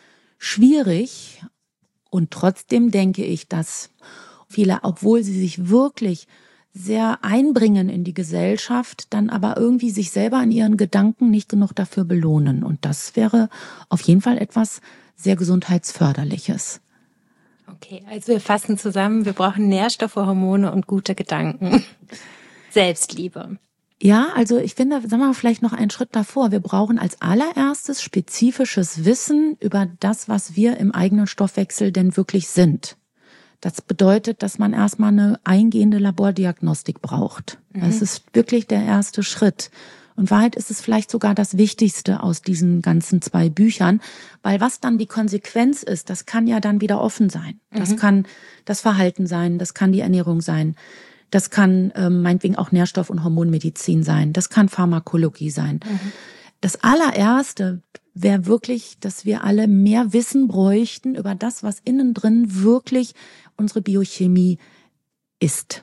schwierig und trotzdem denke ich, dass viele, obwohl sie sich wirklich sehr einbringen in die Gesellschaft, dann aber irgendwie sich selber in ihren Gedanken nicht genug dafür belohnen und das wäre auf jeden Fall etwas sehr Gesundheitsförderliches. Okay, also wir fassen zusammen, wir brauchen Nährstoffe, Hormone und gute Gedanken. Selbstliebe. Ja, also ich finde, sagen wir mal vielleicht noch einen Schritt davor. Wir brauchen als allererstes spezifisches Wissen über das, was wir im eigenen Stoffwechsel denn wirklich sind. Das bedeutet, dass man erstmal eine eingehende Labordiagnostik braucht. Das ist wirklich der erste Schritt. Und Wahrheit ist es vielleicht sogar das Wichtigste aus diesen ganzen 2 Büchern, weil was dann die Konsequenz ist, das kann ja dann wieder offen sein. Das kann das Verhalten sein, das kann die Ernährung sein, das kann meinetwegen auch Nährstoff- und Hormonmedizin sein, das kann Pharmakologie sein. Das allererste wäre wirklich, dass wir alle mehr Wissen bräuchten über das, was innen drin wirklich unsere Biochemie ist.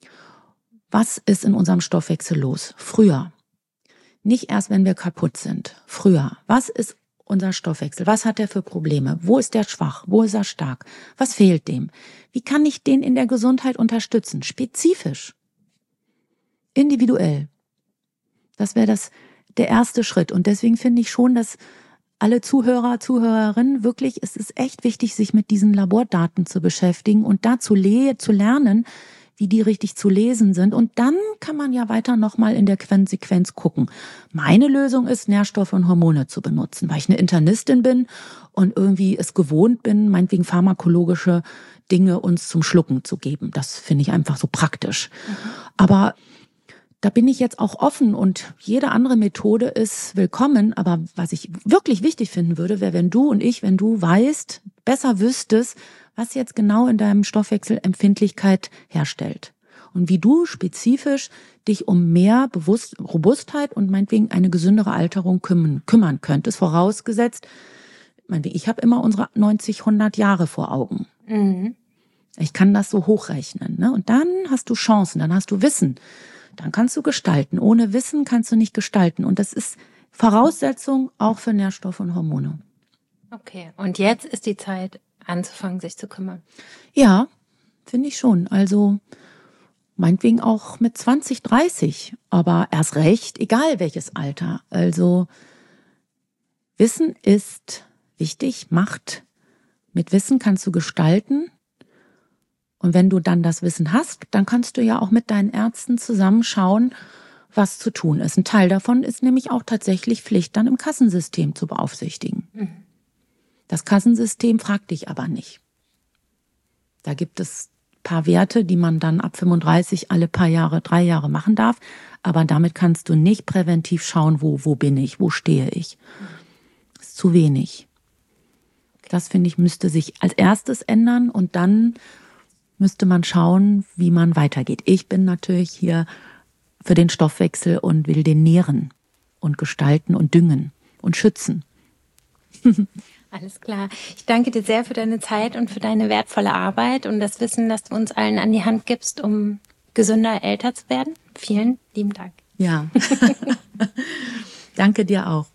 Was ist in unserem Stoffwechsel los? Früher. Nicht erst, wenn wir kaputt sind. Früher. Was ist unser Stoffwechsel? Was hat er für Probleme? Wo ist der schwach? Wo ist er stark? Was fehlt dem? Wie kann ich den in der Gesundheit unterstützen? Spezifisch. Individuell. Das wäre der erste Schritt. Und deswegen finde ich schon, dass alle Zuhörer, Zuhörerinnen wirklich, es ist echt wichtig, sich mit diesen Labordaten zu beschäftigen und da zu lernen, wie die richtig zu lesen sind. Und dann kann man ja weiter nochmal in der Konsequenz gucken. Meine Lösung ist, Nährstoffe und Hormone zu benutzen, weil ich eine Internistin bin und irgendwie es gewohnt bin, meinetwegen pharmakologische Dinge uns zum Schlucken zu geben. Das finde ich einfach so praktisch. Aber da bin ich jetzt auch offen und jede andere Methode ist willkommen. Aber was ich wirklich wichtig finden würde, wäre, wenn du weißt, besser wüsstest, was jetzt genau in deinem Stoffwechsel Empfindlichkeit herstellt. Und wie du spezifisch dich um mehr Robustheit und meinetwegen eine gesündere Alterung kümmern könntest. Vorausgesetzt, ich habe immer unsere 90, 100 Jahre vor Augen. Ich kann das so hochrechnen, ne? Und dann hast du Chancen, dann hast du Wissen. Dann kannst du gestalten. Ohne Wissen kannst du nicht gestalten. Und das ist Voraussetzung auch für Nährstoffe und Hormone. Okay, und jetzt ist die Zeit, anzufangen, sich zu kümmern. Ja, finde ich schon. Also meinetwegen auch mit 20, 30, aber erst recht, egal welches Alter. Also Wissen ist wichtig, Macht. Mit Wissen kannst du gestalten. Und wenn du dann das Wissen hast, dann kannst du ja auch mit deinen Ärzten zusammenschauen, was zu tun ist. Ein Teil davon ist nämlich auch tatsächlich Pflicht, dann im Kassensystem zu beaufsichtigen. Das Kassensystem fragt dich aber nicht. Da gibt es ein paar Werte, die man dann ab 35 alle paar Jahre, 3 Jahre machen darf. Aber damit kannst du nicht präventiv schauen, wo bin ich, wo stehe ich. Das ist zu wenig. Das, finde ich, müsste sich als erstes ändern und dann müsste man schauen, wie man weitergeht. Ich bin natürlich hier für den Stoffwechsel und will den nähren und gestalten und düngen und schützen. Alles klar. Ich danke dir sehr für deine Zeit und für deine wertvolle Arbeit und das Wissen, das du uns allen an die Hand gibst, um gesünder älter zu werden. Vielen lieben Dank. Ja. Danke dir auch.